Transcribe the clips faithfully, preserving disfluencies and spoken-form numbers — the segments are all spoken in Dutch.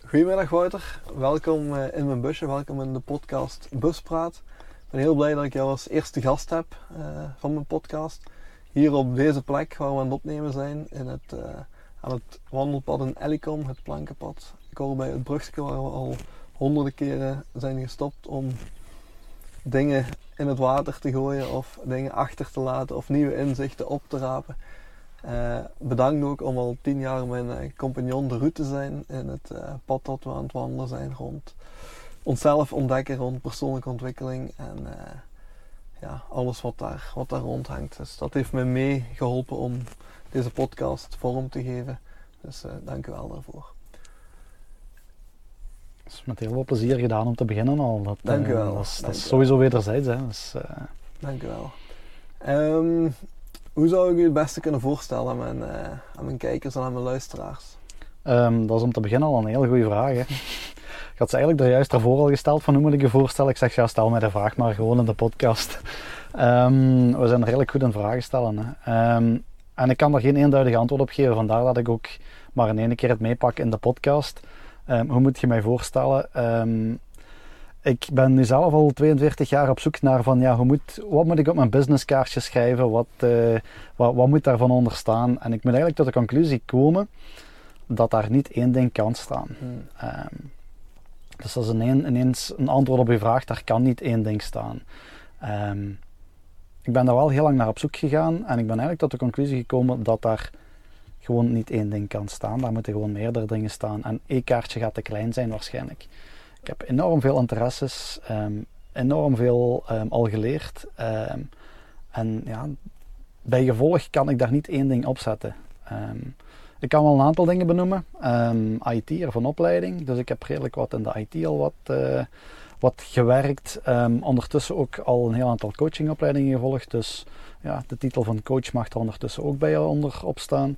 Goedemiddag Wouter, welkom uh, in mijn busje, welkom in de podcast Buspraat. Ik ben heel blij dat ik jou als eerste gast heb uh, van mijn podcast. Hier op deze plek waar we aan het opnemen zijn, in het, uh, aan het wandelpad in Ellicom, het plankenpad. Ik hoor bij het brugje waar we al honderden keren zijn gestopt om dingen in het water te gooien of dingen achter te laten of nieuwe inzichten op te rapen. Uh, bedankt ook om al tien jaar mijn uh, compagnon de route te zijn in het uh, pad dat we aan het wandelen zijn rond onszelf ontdekken, rond persoonlijke ontwikkeling en uh, ja, alles wat daar, wat daar rondhangt. Dus dat heeft me meegeholpen om deze podcast vorm te geven. Dus uh, dank u wel daarvoor. Het is met heel veel plezier gedaan om te beginnen al. Dat, dank u wel. Uh, dat is, dank dat is u sowieso wel. wederzijds. Hè. Dus, uh... Dank u wel. Um, Hoe zou ik u het beste kunnen voorstellen aan mijn, uh, aan mijn kijkers en aan mijn luisteraars? Um, dat is om te beginnen al een heel goede vraag. Hè. Ik had ze eigenlijk er juist daarvoor al gesteld van hoe moet ik je voorstellen. Ik zeg ja, stel mij de vraag maar gewoon in de podcast. Um, we zijn er redelijk goed in vragen stellen. Hè. Um, en ik kan daar geen eenduidig antwoord op geven. Vandaar dat ik ook maar in één keer het meepak in de podcast. Um, hoe moet je mij voorstellen? Um, Ik ben nu zelf al tweeënveertig jaar op zoek naar van ja, hoe moet, wat moet ik op mijn businesskaartje schrijven, wat, uh, wat, wat moet daarvan onder staan. En ik moet eigenlijk tot de conclusie komen dat daar niet één ding kan staan. Hmm. Um, dus dat is ineen, ineens een antwoord op je vraag, daar kan niet één ding staan. Um, ik ben daar wel heel lang naar op zoek gegaan en ik ben eigenlijk tot de conclusie gekomen dat daar gewoon niet één ding kan staan. Daar moeten gewoon meerdere dingen staan en één kaartje gaat te klein zijn waarschijnlijk. Ik heb enorm veel interesses, um, enorm veel um, al geleerd um, en ja, bij gevolg kan ik daar niet één ding op zetten. Um, ik kan wel een aantal dingen benoemen, um, I T of een opleiding, dus ik heb redelijk wat in de I T al wat, uh, wat gewerkt, um, ondertussen ook al een heel aantal coachingopleidingen gevolgd, dus ja, de titel van coach mag er ondertussen ook bij onder op staan.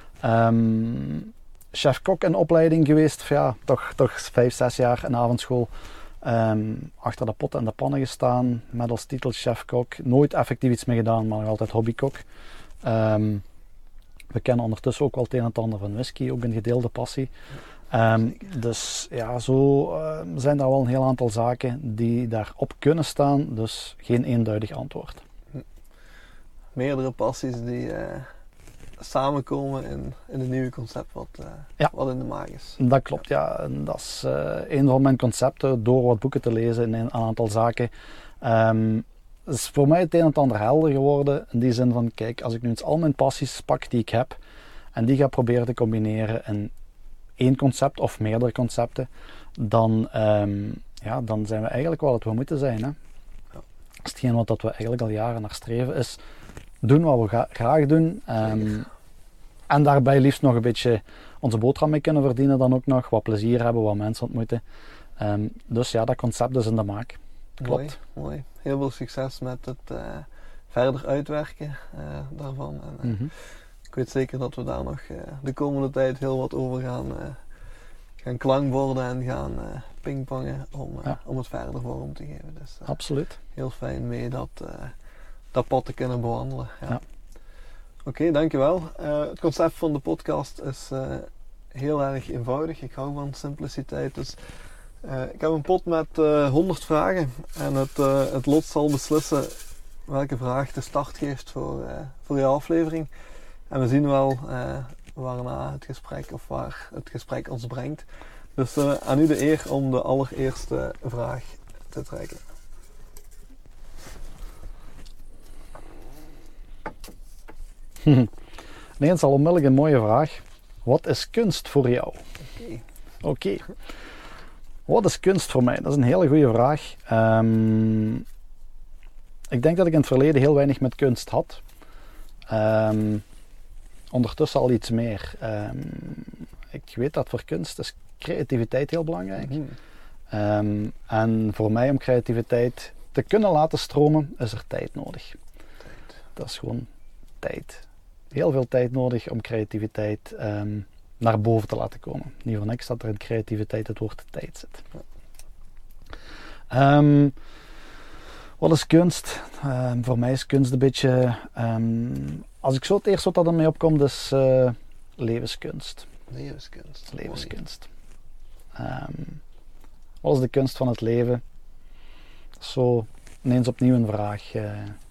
Um, Chef-kok in opleiding geweest, ja, toch, toch vijf, zes jaar in avondschool um, achter de potten en de pannen gestaan, met als titel chef-kok. Nooit effectief iets mee gedaan, maar nog altijd hobbykok. Um, we kennen ondertussen ook wel het een en het ander van whisky, ook een gedeelde passie. Um, dus ja, zo uh, zijn er wel een heel aantal zaken die daarop kunnen staan, dus geen eenduidig antwoord. Meerdere passies die... Uh... samenkomen in, in een nieuw concept wat, uh, ja. wat in de maag is. Dat klopt, ja. En dat is uh, een van mijn concepten, door wat boeken te lezen in een aantal zaken. Um, is voor mij het een en het ander helder geworden, in die zin van, kijk, als ik nu eens al mijn passies pak die ik heb, en die ga proberen te combineren in één concept of meerdere concepten, dan, um, ja, dan zijn we eigenlijk wel wat we moeten zijn. Hè? Ja. Hetgeen wat dat we eigenlijk al jaren naar streven is, doen wat we ga- graag doen. Um, en daarbij liefst nog een beetje onze boterham mee kunnen verdienen dan ook nog. Wat plezier hebben, wat mensen ontmoeten. Um, dus ja, dat concept is in de maak. Klopt. Mooi, mooi. Heel veel succes met het uh, verder uitwerken uh, daarvan. En, uh, mm-hmm. Ik weet zeker dat we daar nog uh, de komende tijd heel wat over gaan, uh, gaan klankborden en gaan uh, pingpongen om, uh, ja. om het verder vorm te geven. Dus, uh, absoluut. Heel fijn mee dat... Uh, dat pad te kunnen bewandelen. Ja. Ja. Oké, okay, dankjewel. Uh, het concept van de podcast is uh, heel erg eenvoudig. Ik hou van simpliciteit. Dus uh, ik heb een pot met uh, honderd vragen. En het, uh, het lot zal beslissen welke vraag de start geeft voor, uh, voor jouw aflevering. En we zien wel uh, waarna het gesprek of waar het gesprek ons brengt. Dus uh, aan u de eer om de allereerste vraag te trekken. Nee, het is al onmiddellijk een mooie vraag. Wat is kunst voor jou? Oké. Okay. Oké. Okay. Wat is kunst voor mij? Dat is een hele goede vraag. Um, ik denk dat ik in het verleden heel weinig met kunst had. Um, ondertussen al iets meer. Um, ik weet dat voor kunst is creativiteit heel belangrijk. Mm-hmm. Um, en voor mij om creativiteit te kunnen laten stromen is er tijd nodig. Tijd. Dat is gewoon tijd. Heel veel tijd nodig om creativiteit um, naar boven te laten komen. Niet voor niks dat er in creativiteit het woord tijd zit. Ja. Um, wat is kunst? Um, voor mij is kunst een beetje... Um, als ik zo het eerste wat dat ermee opkomt, is uh, levenskunst. Levenskunst. Levenskunst. Um, wat is de kunst van het leven? Zo ineens opnieuw een vraag. Uh,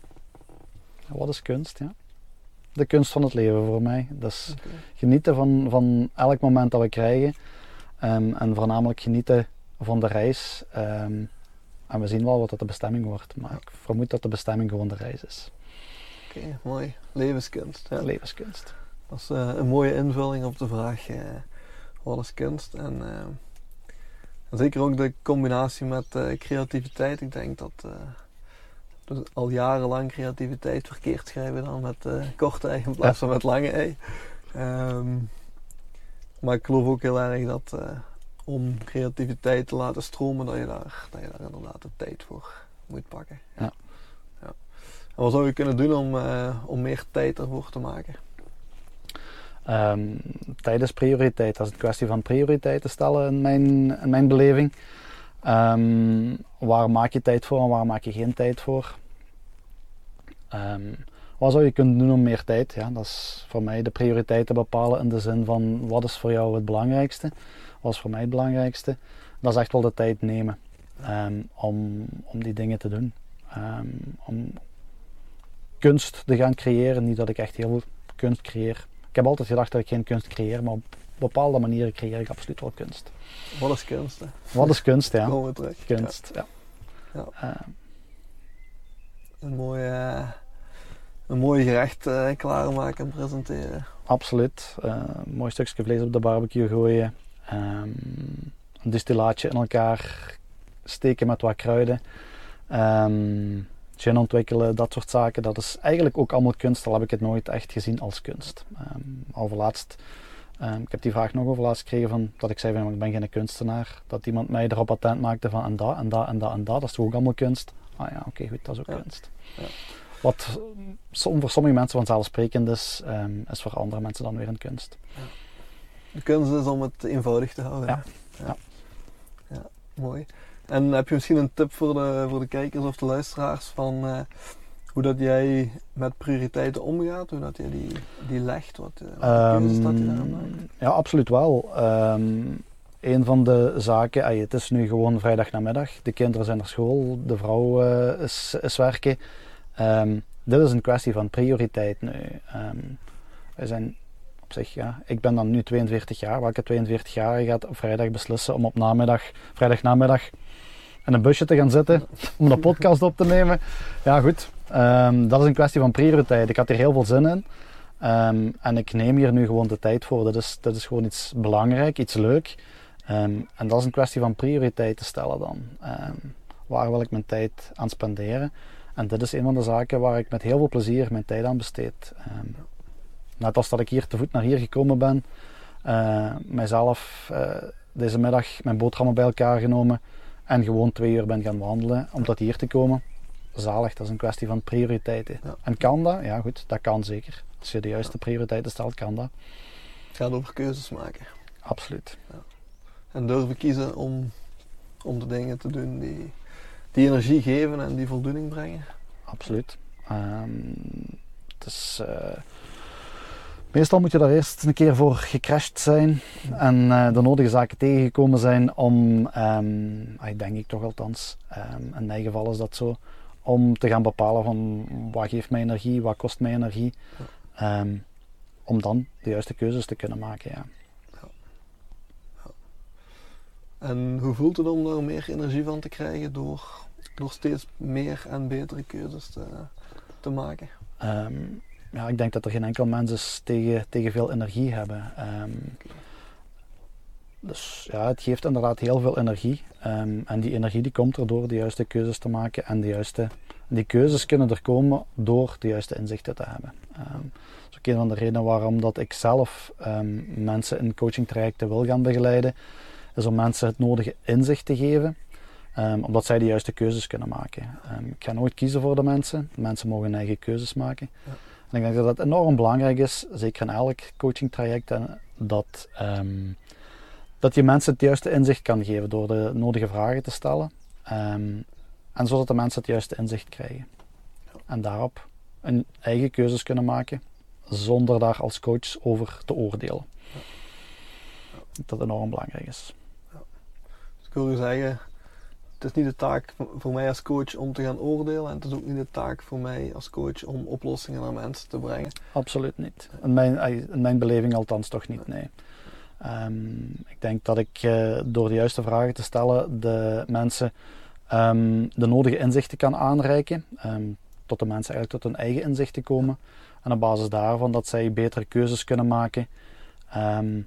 wat is kunst? Ja? De kunst van het leven voor mij. Dus okay. Genieten van, van elk moment dat we krijgen. Um, en voornamelijk genieten van de reis. Um, en we zien wel wat dat de bestemming wordt. Maar ja. Ik vermoed dat de bestemming gewoon de reis is. Oké, okay, mooi. Levenskunst. Ja. Levenskunst. Dat is uh, een mooie invulling op de vraag. Uh, wat is kunst? En, uh, en zeker ook de combinatie met uh, creativiteit. Ik denk dat uh, we al jarenlang creativiteit verkeerd schrijven dan met uh, korte ei in plaats van met lange ei. Um, maar ik geloof ook heel erg dat uh, om creativiteit te laten stromen, dat je daar, dat je daar inderdaad de tijd voor moet pakken. Ja. Ja. En wat zou je kunnen doen om, uh, om meer tijd ervoor te maken? Um, tijd is prioriteit. Dat is een kwestie van prioriteiten stellen in mijn, in mijn beleving. Um, waar maak je tijd voor en waar maak je geen tijd voor? Um, wat zou je kunnen doen om meer tijd? Ja, dat is voor mij de prioriteiten bepalen in de zin van wat is voor jou het belangrijkste? Wat is voor mij het belangrijkste? Dat is echt wel de tijd nemen um, om, om die dingen te doen. Um, om kunst te gaan creëren. Niet dat ik echt heel veel kunst creëer. Ik heb altijd gedacht dat ik geen kunst creëer, maar op bepaalde manieren creëer ik absoluut wel kunst. Wat is kunst? Hè? Wat is kunst, ja. Komen we terug. Kunst, ja. ja. ja. Uh, een mooi, uh, een mooi gerecht uh, klaarmaken en presenteren. Absoluut. Uh, een mooi stukje vlees op de barbecue gooien. Um, een distillaatje in elkaar steken met wat kruiden. Um, gin ontwikkelen, dat soort zaken. Dat is eigenlijk ook allemaal kunst. Al heb ik het nooit echt gezien als kunst. Um, overlaatst, um, ik heb die vraag nog overlaatst gekregen van, dat ik zei van, ik ben geen kunstenaar. Dat iemand mij erop attent maakte van en dat en dat en dat en dat. Dat is toch ook allemaal kunst? Ah ja, oké, okay, goed, dat is ook ja. kunst. Ja. Wat voor sommige mensen vanzelfsprekend is, um, is voor andere mensen dan weer een kunst. Ja. De kunst is om het eenvoudig te houden. Ja. Ja. Ja. Ja, mooi. En heb je misschien een tip voor de, voor de kijkers of de luisteraars van uh, hoe dat jij met prioriteiten omgaat, hoe dat je die, die legt, wat, uh, wat um, keuzes dat je daarin maakt? Ja, absoluut wel. Um, een van de zaken, ay, het is nu gewoon vrijdag namiddag, de kinderen zijn naar school, de vrouw uh, is, is werken. Um, dit is een kwestie van prioriteit nu. Um, wij zijn op zich, ja, ik ben dan nu tweeënveertig jaar, welke tweeënveertig-jarige gaat op vrijdag beslissen om op namiddag, vrijdag namiddag in een busje te gaan zitten om de podcast op te nemen. Ja goed, um, dat is een kwestie van prioriteit. Ik had hier heel veel zin in um, en ik neem hier nu gewoon de tijd voor. Dat is, dat is gewoon iets belangrijk, iets leuk. Um, en dat is een kwestie van prioriteit te stellen dan. Um, waar wil ik mijn tijd aan spenderen? En dit is een van de zaken waar ik met heel veel plezier mijn tijd aan besteed. Um, net als dat ik hier te voet naar hier gekomen ben, uh, mijzelf uh, deze middag mijn boterhammen bij elkaar genomen en gewoon twee uur ben gaan wandelen om tot hier te komen. Zalig, dat is een kwestie van prioriteiten. Ja. En kan dat? Ja goed, dat kan zeker. Als je de juiste ja. prioriteiten stelt, kan dat. Het gaat over keuzes maken. Absoluut. Ja. En durven kiezen om, om de dingen te doen die, die energie geven en die voldoening brengen. Absoluut. Um, het is, uh, meestal moet je daar eerst een keer voor gecrashed zijn en uh, de nodige zaken tegengekomen zijn om, um, ik denk ik toch althans, um, in mijn geval is dat zo, om te gaan bepalen van wat geeft mij energie, wat kost mij energie, ja. um, om dan de juiste keuzes te kunnen maken. Ja. Ja. Ja. En hoe voelt het om er meer energie van te krijgen door, door steeds meer en betere keuzes te, te maken? Um, Ja, ik denk dat er geen enkel mens is tegen, tegen veel energie hebben. Um, dus ja, het geeft inderdaad heel veel energie. Um, en die energie die komt er door de juiste keuzes te maken. En de juiste, die keuzes kunnen er komen door de juiste inzichten te hebben. Um, dat is ook een van de redenen waarom dat ik zelf um, mensen in coachingtrajecten wil gaan begeleiden. Is om mensen het nodige inzicht te geven. Um, omdat zij de juiste keuzes kunnen maken. Um, ik ga nooit kiezen voor de mensen. Mensen mogen hun eigen keuzes maken. Ja. En ik denk dat dat enorm belangrijk is, zeker in elk coachingtraject, dat, um, dat je mensen het juiste inzicht kan geven door de nodige vragen te stellen. Um, en zodat de mensen het juiste inzicht krijgen. Ja. En daarop hun eigen keuzes kunnen maken, zonder daar als coach over te oordelen. Ja. Ja. Dat enorm belangrijk is. Ja. ik wil je zeggen, het is niet de taak voor mij als coach om te gaan oordelen en het is ook niet de taak voor mij als coach om oplossingen naar mensen te brengen. Absoluut niet. In mijn, in mijn beleving althans toch niet, nee. Um, ik denk dat ik uh, door de juiste vragen te stellen de mensen um, de nodige inzichten kan aanreiken, um, tot de mensen eigenlijk tot hun eigen inzichten komen en op basis daarvan dat zij betere keuzes kunnen maken. Um,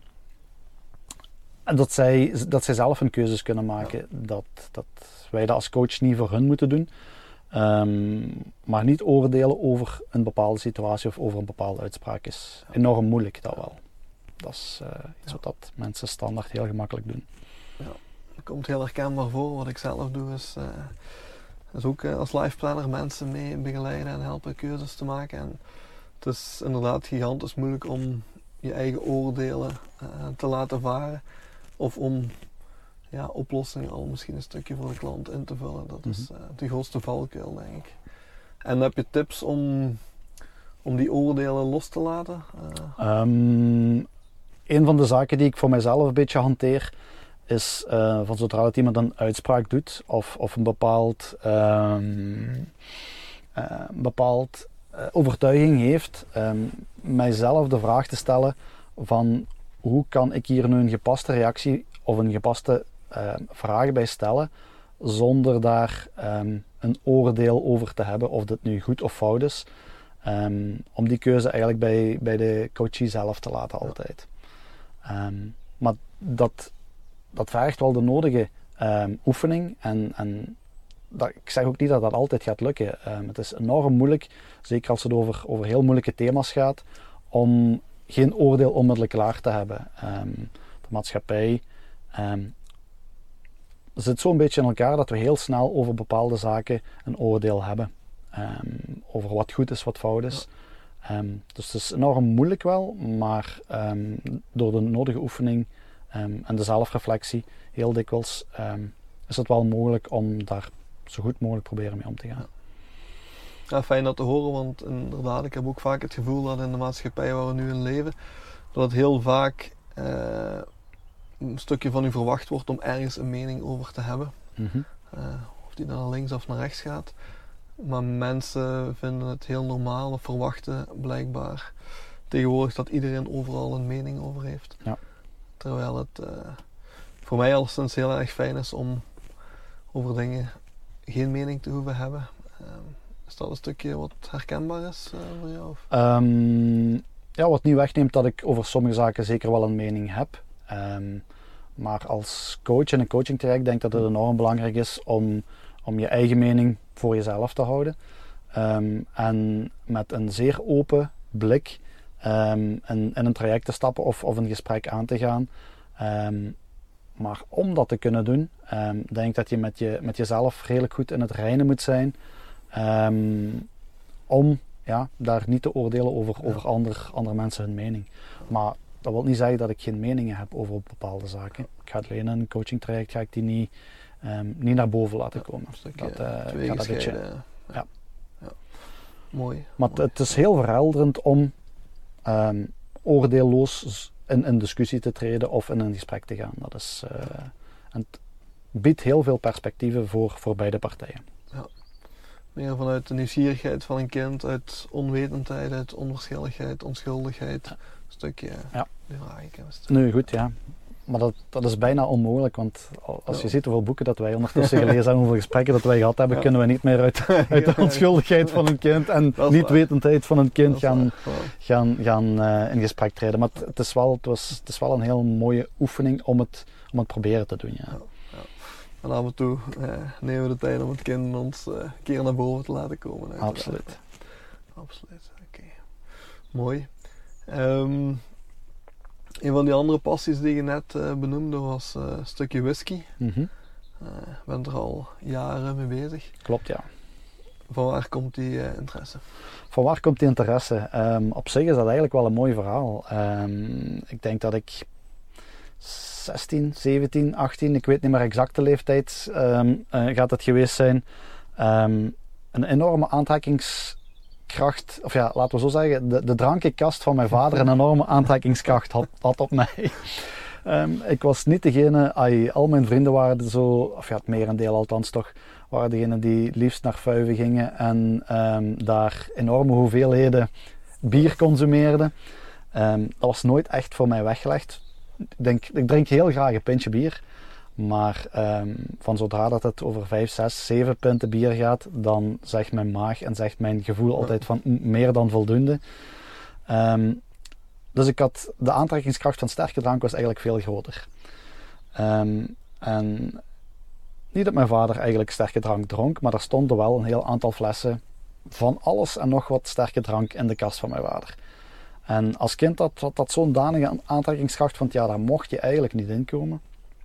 en dat zij, dat zij zelf hun keuzes kunnen maken. Dat, dat wij dat als coach niet voor hun moeten doen. Um, maar niet oordelen over een bepaalde situatie of over een bepaalde uitspraak is enorm moeilijk, dat wel. Dat is uh, iets ja. wat mensen standaard heel gemakkelijk doen. Ja, dat komt heel herkenbaar voor. Wat ik zelf doe is, uh, is ook uh, als life planner mensen mee begeleiden en helpen keuzes te maken. En het is inderdaad gigantisch moeilijk om je eigen oordelen uh, te laten varen. Of om ja, oplossingen al misschien een stukje voor de klant in te vullen. Dat is uh, de grootste valkuil, denk ik. En heb je tips om, om die oordelen los te laten? Uh. Um, een van de zaken die ik voor mijzelf een beetje hanteer, is uh, van zodra dat iemand een uitspraak doet of, of een bepaald, um, uh, een bepaald uh, overtuiging heeft, um, mijzelf de vraag te stellen van hoe kan ik hier nu een gepaste reactie of een gepaste uh, vraag bij stellen zonder daar um, een oordeel over te hebben of dit nu goed of fout is. Um, om die keuze eigenlijk bij, bij de coachie zelf te laten altijd. Um, maar dat, dat vergt wel de nodige um, oefening en, en dat, ik zeg ook niet dat dat altijd gaat lukken. Um, het is enorm moeilijk, zeker als het over, over heel moeilijke thema's gaat, om geen oordeel onmiddellijk klaar te hebben. Um, de maatschappij um, zit zo'n beetje in elkaar dat we heel snel over bepaalde zaken een oordeel hebben. Um, over wat goed is, wat fout is. Um, dus het is enorm moeilijk wel, maar um, door de nodige oefening um, en de zelfreflectie heel dikwijls um, is het wel mogelijk om daar zo goed mogelijk proberen mee om te gaan. Ja. Ja, fijn dat te horen, want inderdaad, ik heb ook vaak het gevoel dat in de maatschappij waar we nu in leven, dat het heel vaak uh, een stukje van u verwacht wordt om ergens een mening over te hebben. Mm-hmm. Uh, of die dan naar links of naar rechts gaat. Maar mensen vinden het heel normaal of verwachten blijkbaar tegenwoordig dat iedereen overal een mening over heeft. Ja. Terwijl het uh, voor mij alleszins heel erg fijn is om over dingen geen mening te hoeven hebben. Uh, is dat een stukje wat herkenbaar is uh, voor jou? Of? Um, ja, wat niet wegneemt dat ik over sommige zaken zeker wel een mening heb. Um, maar als coach in een coaching traject denk ik dat het enorm belangrijk is om, om je eigen mening voor jezelf te houden. Um, en met een zeer open blik um, in, in een traject te stappen of, of een gesprek aan te gaan. Um, maar om dat te kunnen doen, um, denk ik dat je met, je met jezelf redelijk goed in het reinen moet zijn. Um, om ja, daar niet te oordelen over, ja. over ander, andere mensen hun mening. Maar dat wil niet zeggen dat ik geen meningen heb over bepaalde zaken. Ik ga alleen in een coaching traject ga ik die niet, um, niet naar boven laten komen. Ja, een dat, uh, twee gaat dat beetje, ja. Ja. Ja. Mooi. Maar mooi. Het is heel verhelderend om um, oordeelloos in een discussie te treden of in een gesprek te gaan. Dat is, uh, en het biedt heel veel perspectieven voor, voor beide partijen. Ja. Meer vanuit de nieuwsgierigheid van een kind, uit onwetendheid, uit onverschilligheid, onschuldigheid. Ja. Een stukje ja. vragenkunst. Nu goed, ja. Maar dat, dat is bijna onmogelijk, want als ja. je ziet hoeveel boeken dat wij ondertussen gelezen hebben, hoeveel gesprekken dat wij gehad hebben, ja. kunnen we niet meer uit, uit de onschuldigheid van een kind en niet-wetendheid van een kind gaan, gaan, gaan uh, in gesprek treden. Maar het, het, is wel, het, was, het is wel een heel mooie oefening om het, om het proberen te doen. Ja. Ja, ja. En af en toe uh, nemen we de tijd om het kind ons uh, een keer naar boven te laten komen. Uiteraard. Absoluut. Absoluut, oké. Okay. Mooi. Um, Een van die andere passies die je net uh, benoemde was uh, een stukje whisky. Mm-hmm. Uh, je bent er al jaren mee bezig. Klopt, ja. Van waar komt die uh, interesse? Van waar komt die interesse? Um, op zich is dat eigenlijk wel een mooi verhaal. Um, ik denk dat ik zestien, zeventien, achttien, ik weet niet meer exact de leeftijd um, uh, gaat het geweest zijn. Um, een enorme aantrekkingskracht, of ja, laten we zo zeggen, de, de drankenkast van mijn vader een enorme aantrekkingskracht had, had op mij. um, ik was niet degene, ay, al mijn vrienden waren zo, of ja, het merendeel althans toch, waren degene die liefst naar Fuiven gingen en um, daar enorme hoeveelheden bier consumeerden. Um, dat was nooit echt voor mij weggelegd. Ik, denk, ik drink heel graag een pintje bier. Maar um, van zodra dat het over vijf, zes, zeven punten bier gaat, dan zegt mijn maag en zegt mijn gevoel altijd van meer dan voldoende. Um, dus ik had, de aantrekkingskracht van sterke drank was eigenlijk veel groter. Um, en niet dat mijn vader eigenlijk sterke drank dronk, maar er stonden wel een heel aantal flessen van alles en nog wat sterke drank in de kast van mijn vader. En als kind had dat, dat zo'n danige aantrekkingskracht, want ja, daar mocht je eigenlijk niet in komen.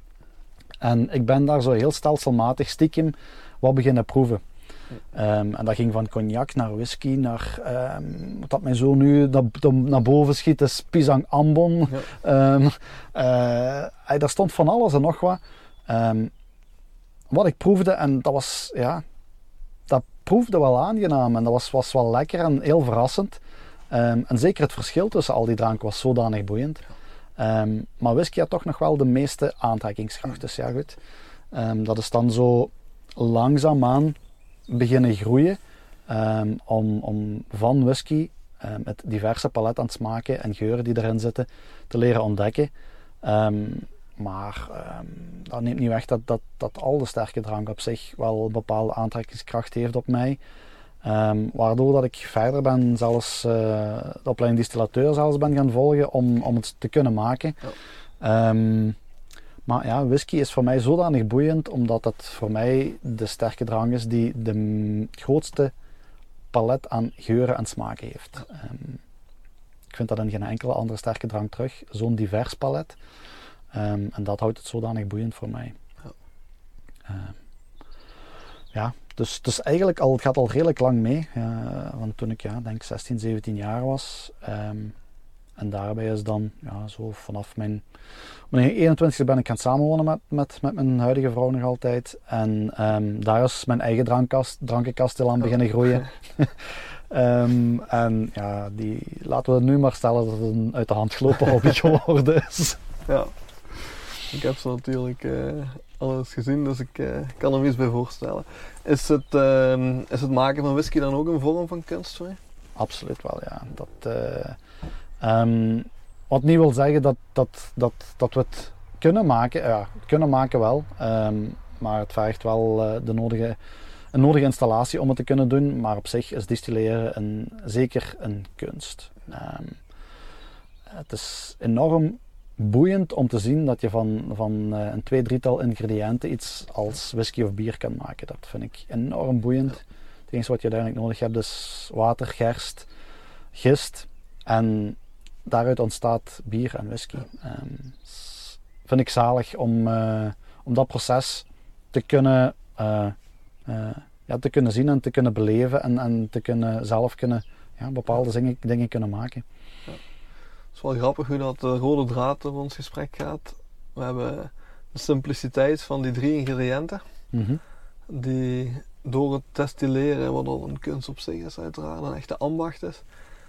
En ik ben daar zo heel stelselmatig stiekem wat beginnen proeven. Um, en dat ging van cognac naar whisky, naar um, wat dat mij zo nu naar, naar boven schiet, is pisang ambon. Ja. Um, uh, daar stond van alles en nog wat. Um, wat ik proefde, en dat was, ja, dat proefde wel aangenaam en dat was, was wel lekker en heel verrassend. Um, en zeker het verschil tussen al die dranken was zodanig boeiend. Um, maar whisky had toch nog wel de meeste aantrekkingskracht. Dus ja, goed. Um, dat is dan zo langzaamaan beginnen groeien. Um, om, om van whisky um, het diverse palet aan smaken en geuren die erin zitten te leren ontdekken. Um, maar um, dat neemt niet weg dat, dat, dat al de sterke drank op zich wel een bepaalde aantrekkingskracht heeft op mij. Um, waardoor dat ik verder ben, zelfs uh, de opleiding distillateur zelfs ben gaan volgen om, om het te kunnen maken. Ja. Um, maar ja, whisky is voor mij zodanig boeiend, omdat het voor mij de sterke drank is die de m- grootste palet aan geuren en smaken heeft. Um, ik vind dat in geen enkele andere sterke drank terug, zo'n divers palet. Um, en dat houdt het zodanig boeiend voor mij. Ja. Um, ja. Dus, dus eigenlijk al, het gaat al redelijk lang mee. Ja, want toen ik ja, denk zestien, zeventien jaar was. Um, en daarbij is dan ja, zo vanaf mijn, mijn eenentwintigste ben ik gaan samenwonen met, met, met mijn huidige vrouw nog altijd. En um, daar is mijn eigen drankkast, drankenkast stilaan beginnen groeien. um, en ja, die, laten we nu maar stellen dat het een uit de hand gelopen hobby geworden is. Ja, ik heb ze natuurlijk uh, al eens gezien, dus ik uh, kan er me iets bij voorstellen. Is het, uh, is het maken van whisky dan ook een vorm van kunst voor je? Absoluut wel, ja. Dat, uh, um, wat niet wil zeggen dat, dat, dat, dat we het kunnen maken, ja, kunnen maken wel, um, maar het vergt wel uh, de nodige, een nodige installatie om het te kunnen doen, maar op zich is distilleren een, zeker een kunst. Um, het is enorm boeiend om te zien dat je van, van uh, een twee, drietal ingrediënten iets als whisky of bier kan maken. Dat vind ik enorm boeiend. Het enige wat je uiteindelijk nodig hebt is water, gerst, gist en daaruit ontstaat bier en whisky. Um, vind ik zalig om, uh, om dat proces te kunnen, uh, uh, ja, te kunnen zien en te kunnen beleven en, en te kunnen zelf kunnen, ja, bepaalde dingen, dingen kunnen maken. Het is wel grappig hoe dat de rode draad door ons gesprek gaat. We hebben de simpliciteit van die drie ingrediënten. Mm-hmm. Die door het destilleren, wat al een kunst op zich is uiteraard, een echte ambacht is.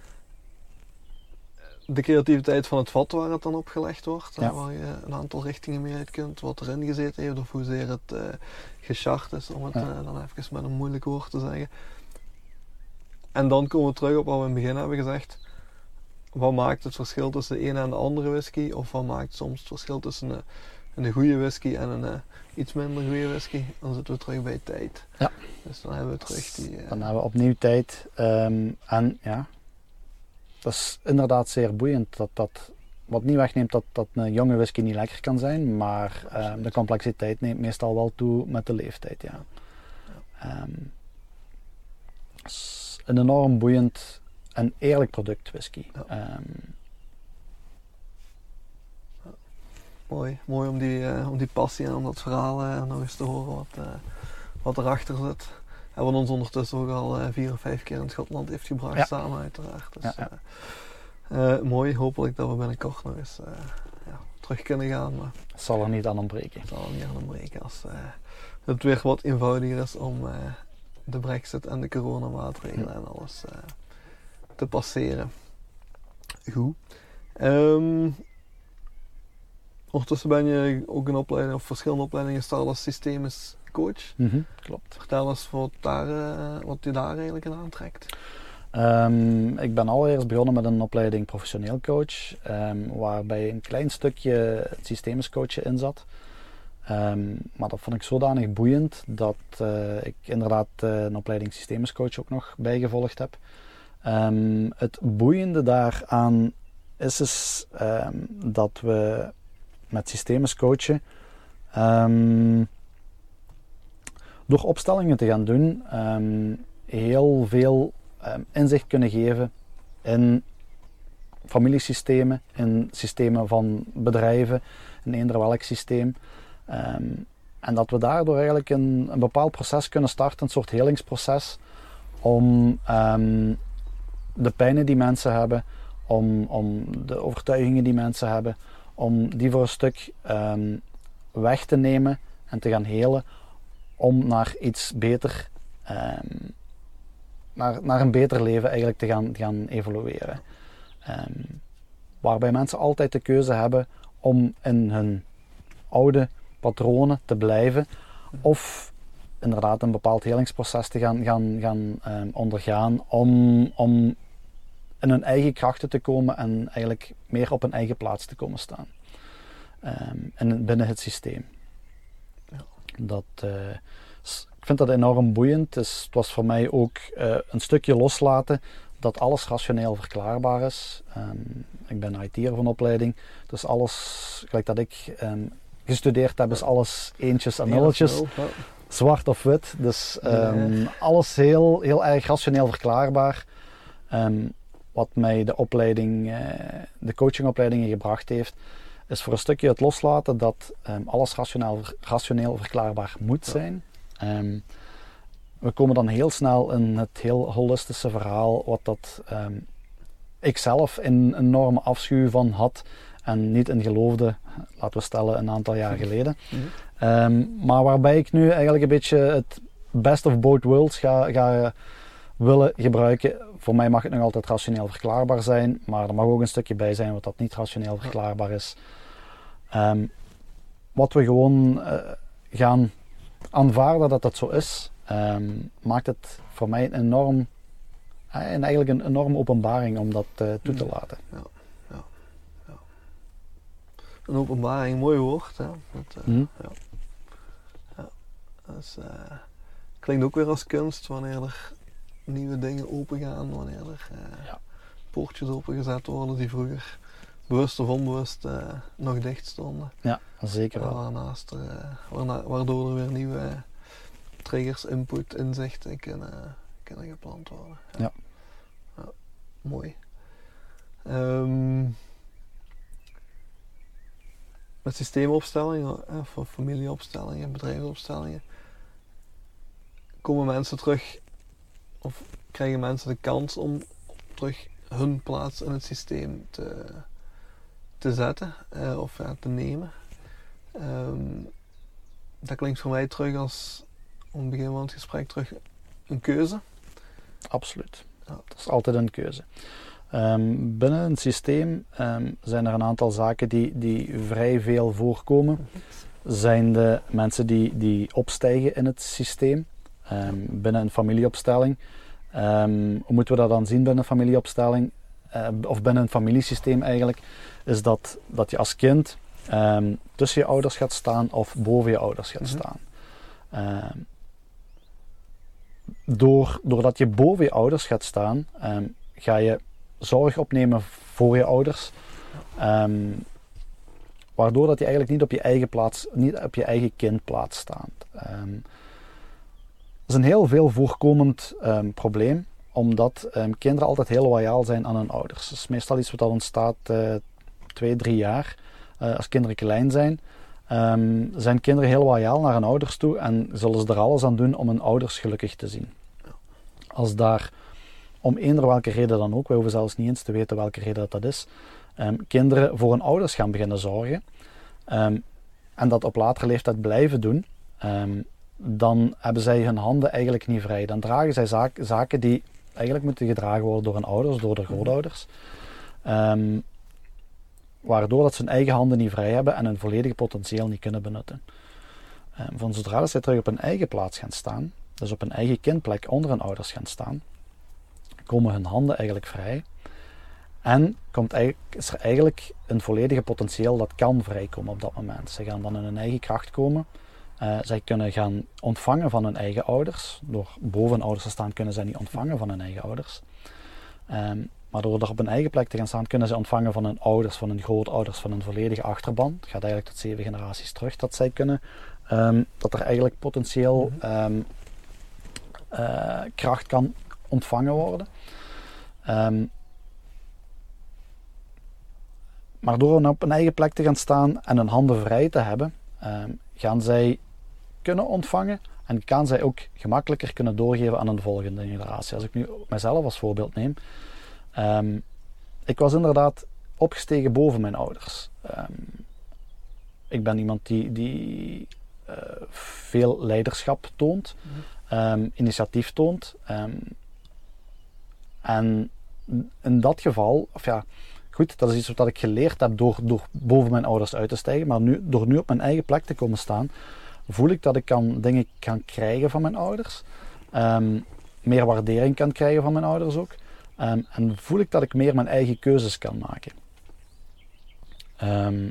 De creativiteit van het vat waar het dan opgelegd wordt. Ja. Waar je een aantal richtingen mee uit kunt. Wat erin gezeten heeft of hoezeer het uh, gechart is. Om het ja. uh, dan even met een moeilijk woord te zeggen. En dan komen we terug op wat we in het begin hebben gezegd. Wat maakt het verschil tussen de ene en de andere whisky? Of wat maakt soms het verschil tussen een, een goede whisky en een uh, iets minder goede whisky? Dan zitten we terug bij tijd. Ja. Dus dan hebben we terug die... Uh... Dan hebben we opnieuw tijd. Um, en ja, dat is inderdaad zeer boeiend. Dat, dat, wat niet wegneemt dat, dat een jonge whisky niet lekker kan zijn. Maar um, de complexiteit neemt meestal wel toe met de leeftijd. Ja. Ja. Um, is een enorm boeiend... Een eerlijk product whisky. Ja. Um, ja. Mooi, mooi om die, uh, om die passie en om dat verhaal uh, nog eens te horen wat, uh, wat erachter zit. En wat ons ondertussen ook al uh, vier of vijf keer in Schotland heeft gebracht ja. samen uiteraard. Dus, ja, ja. Uh, uh, mooi, hopelijk dat we binnenkort nog eens uh, ja, terug kunnen gaan. Maar het zal er niet aan ontbreken. Het zal er niet aan ontbreken als uh, het weer wat eenvoudiger is om uh, de Brexit en de coronamaatregelen hm. en alles... Uh, te passeren. Goed. Um, Ondertussen ben je ook een opleiding of verschillende opleidingen gestart als systemisch coach. Mm-hmm, klopt. Vertel eens wat, daar, uh, wat je daar eigenlijk in aantrekt. Um, ik ben allereerst begonnen met een opleiding professioneel coach, um, waarbij een klein stukje het systemisch coachen in zat. Um, maar dat vond ik zodanig boeiend dat uh, ik inderdaad uh, een opleiding systemisch coach ook nog bijgevolgd heb. Um, het boeiende daaraan is dus, um, dat we met systemisch coachen um, door opstellingen te gaan doen um, heel veel um, inzicht kunnen geven in familiesystemen, in systemen van bedrijven, in eender welk systeem. Um, en dat we daardoor eigenlijk een, een bepaald proces kunnen starten, een soort helingsproces, om um, de pijnen die mensen hebben, om, om de overtuigingen die mensen hebben, om die voor een stuk um, weg te nemen en te gaan helen, om naar iets beter, um, naar, naar een beter leven eigenlijk te gaan, te gaan evolueren. Um, waarbij mensen altijd de keuze hebben om in hun oude patronen te blijven of inderdaad een bepaald helingsproces te gaan, gaan, gaan um, ondergaan om, om in hun eigen krachten te komen en eigenlijk meer op hun eigen plaats te komen staan. Um, en binnen het systeem. Ja. Dat, uh, ik vind dat enorm boeiend. Dus het was voor mij ook uh, een stukje loslaten dat alles rationeel verklaarbaar is. Um, ik ben I T'er van opleiding, dus alles, gelijk dat ik um, gestudeerd heb, is alles eentjes en nulletjes. Ja, ja. Zwart of wit. Dus um, ja. alles heel, heel erg rationeel verklaarbaar. Um, wat mij de opleiding, uh, de coachingopleidingen gebracht heeft, is voor een stukje het loslaten dat um, alles rationeel, rationeel verklaarbaar moet zijn. Um, we komen dan heel snel in het heel holistische verhaal, wat dat um, ik zelf een enorme afschuw van had en niet in geloofde, laten we stellen, een aantal jaar geleden. Mm-hmm. Um, maar waarbij ik nu eigenlijk een beetje het best of both worlds ga, ga willen gebruiken. Voor mij mag het nog altijd rationeel verklaarbaar zijn, maar er mag ook een stukje bij zijn wat dat niet rationeel verklaarbaar is. Um, wat we gewoon uh, gaan aanvaarden dat dat zo is, um, maakt het voor mij een enorm, uh, en eigenlijk een enorme openbaring om dat uh, toe te laten. Ja, ja, ja. Een openbaring, mooi woord. Hè? Dat, uh, mm. ja. Ja. Dus, uh, klinkt ook weer als kunst wanneer er nieuwe dingen opengaan, wanneer er uh, ja. poortjes opengezet worden die vroeger bewust of onbewust uh, nog dicht stonden. Ja, zeker wel. Waarnaast er, uh, waarna, waardoor er weer nieuwe triggers, input, inzichten kunnen, kunnen gepland worden. Ja. Ja. Ja, mooi. Um, met systeemopstellingen, uh, familieopstellingen, bedrijfsopstellingen, komen mensen terug, of krijgen mensen de kans om terug hun plaats in het systeem te, te zetten uh, of ja, te nemen. Um, dat klinkt voor mij terug als, om het begin van het gesprek, terug een keuze. Absoluut. Ja. Dat is altijd een keuze. Um, binnen een systeem um, zijn er een aantal zaken die, die vrij veel voorkomen. Zijn de mensen die, die opstijgen in het systeem. Um, binnen een familieopstelling. Um, hoe moeten we dat dan zien binnen een familieopstelling? Uh, of binnen een familiesysteem eigenlijk. Is dat, dat je als kind um, tussen je ouders gaat staan of boven je ouders gaat mm-hmm. staan. Um, door, doordat je boven je ouders gaat staan, um, ga je zorg opnemen voor je ouders. Um, waardoor dat je eigenlijk niet op je eigen plaats, niet op je eigen kind plaats staat. Um, dat is een heel veel voorkomend um, probleem, omdat um, kinderen altijd heel loyaal zijn aan hun ouders. Dat is meestal iets wat dat ontstaat uh, twee, drie jaar. Uh, als kinderen klein zijn, um, zijn kinderen heel loyaal naar hun ouders toe en zullen ze er alles aan doen om hun ouders gelukkig te zien. Als daar, om eender welke reden dan ook, wij hoeven zelfs niet eens te weten welke reden dat, dat is, um, kinderen voor hun ouders gaan beginnen zorgen um, en dat op latere leeftijd blijven doen, um, dan hebben zij hun handen eigenlijk niet vrij. Dan dragen zij zaak, zaken die eigenlijk moeten gedragen worden door hun ouders, door de grootouders. Um, waardoor dat ze hun eigen handen niet vrij hebben en hun volledige potentieel niet kunnen benutten. Um, van zodra dat zij terug op hun eigen plaats gaan staan, dus op hun eigen kindplek onder hun ouders gaan staan, komen hun handen eigenlijk vrij. En komt eigenlijk, is er eigenlijk een volledige potentieel dat kan vrijkomen op dat moment. Ze gaan dan in hun eigen kracht komen. Uh, zij kunnen gaan ontvangen van hun eigen ouders. Door boven hun ouders te staan kunnen zij niet ontvangen van hun eigen ouders. Um, maar door er op hun eigen plek te gaan staan kunnen zij ontvangen van hun ouders, van hun grootouders, van hun volledige achterban. Het gaat eigenlijk tot zeven generaties terug dat zij kunnen. Um, dat er eigenlijk potentieel um, uh, kracht kan ontvangen worden. Um, Maar door op een eigen plek te gaan staan en hun handen vrij te hebben, um, gaan zij kunnen ontvangen en kan zij ook gemakkelijker kunnen doorgeven aan een volgende generatie. Als ik nu mezelf als voorbeeld neem. Um, ik was inderdaad opgestegen boven mijn ouders. Um, ik ben iemand die, die uh, veel leiderschap toont, um, initiatief toont. Um, en in dat geval, of ja, goed, dat is iets wat ik geleerd heb door, door boven mijn ouders uit te stijgen. Maar nu, door nu op mijn eigen plek te komen staan, voel ik dat ik kan dingen kan krijgen van mijn ouders. Um, meer waardering kan krijgen van mijn ouders ook. Um, en voel ik dat ik meer mijn eigen keuzes kan maken. Um,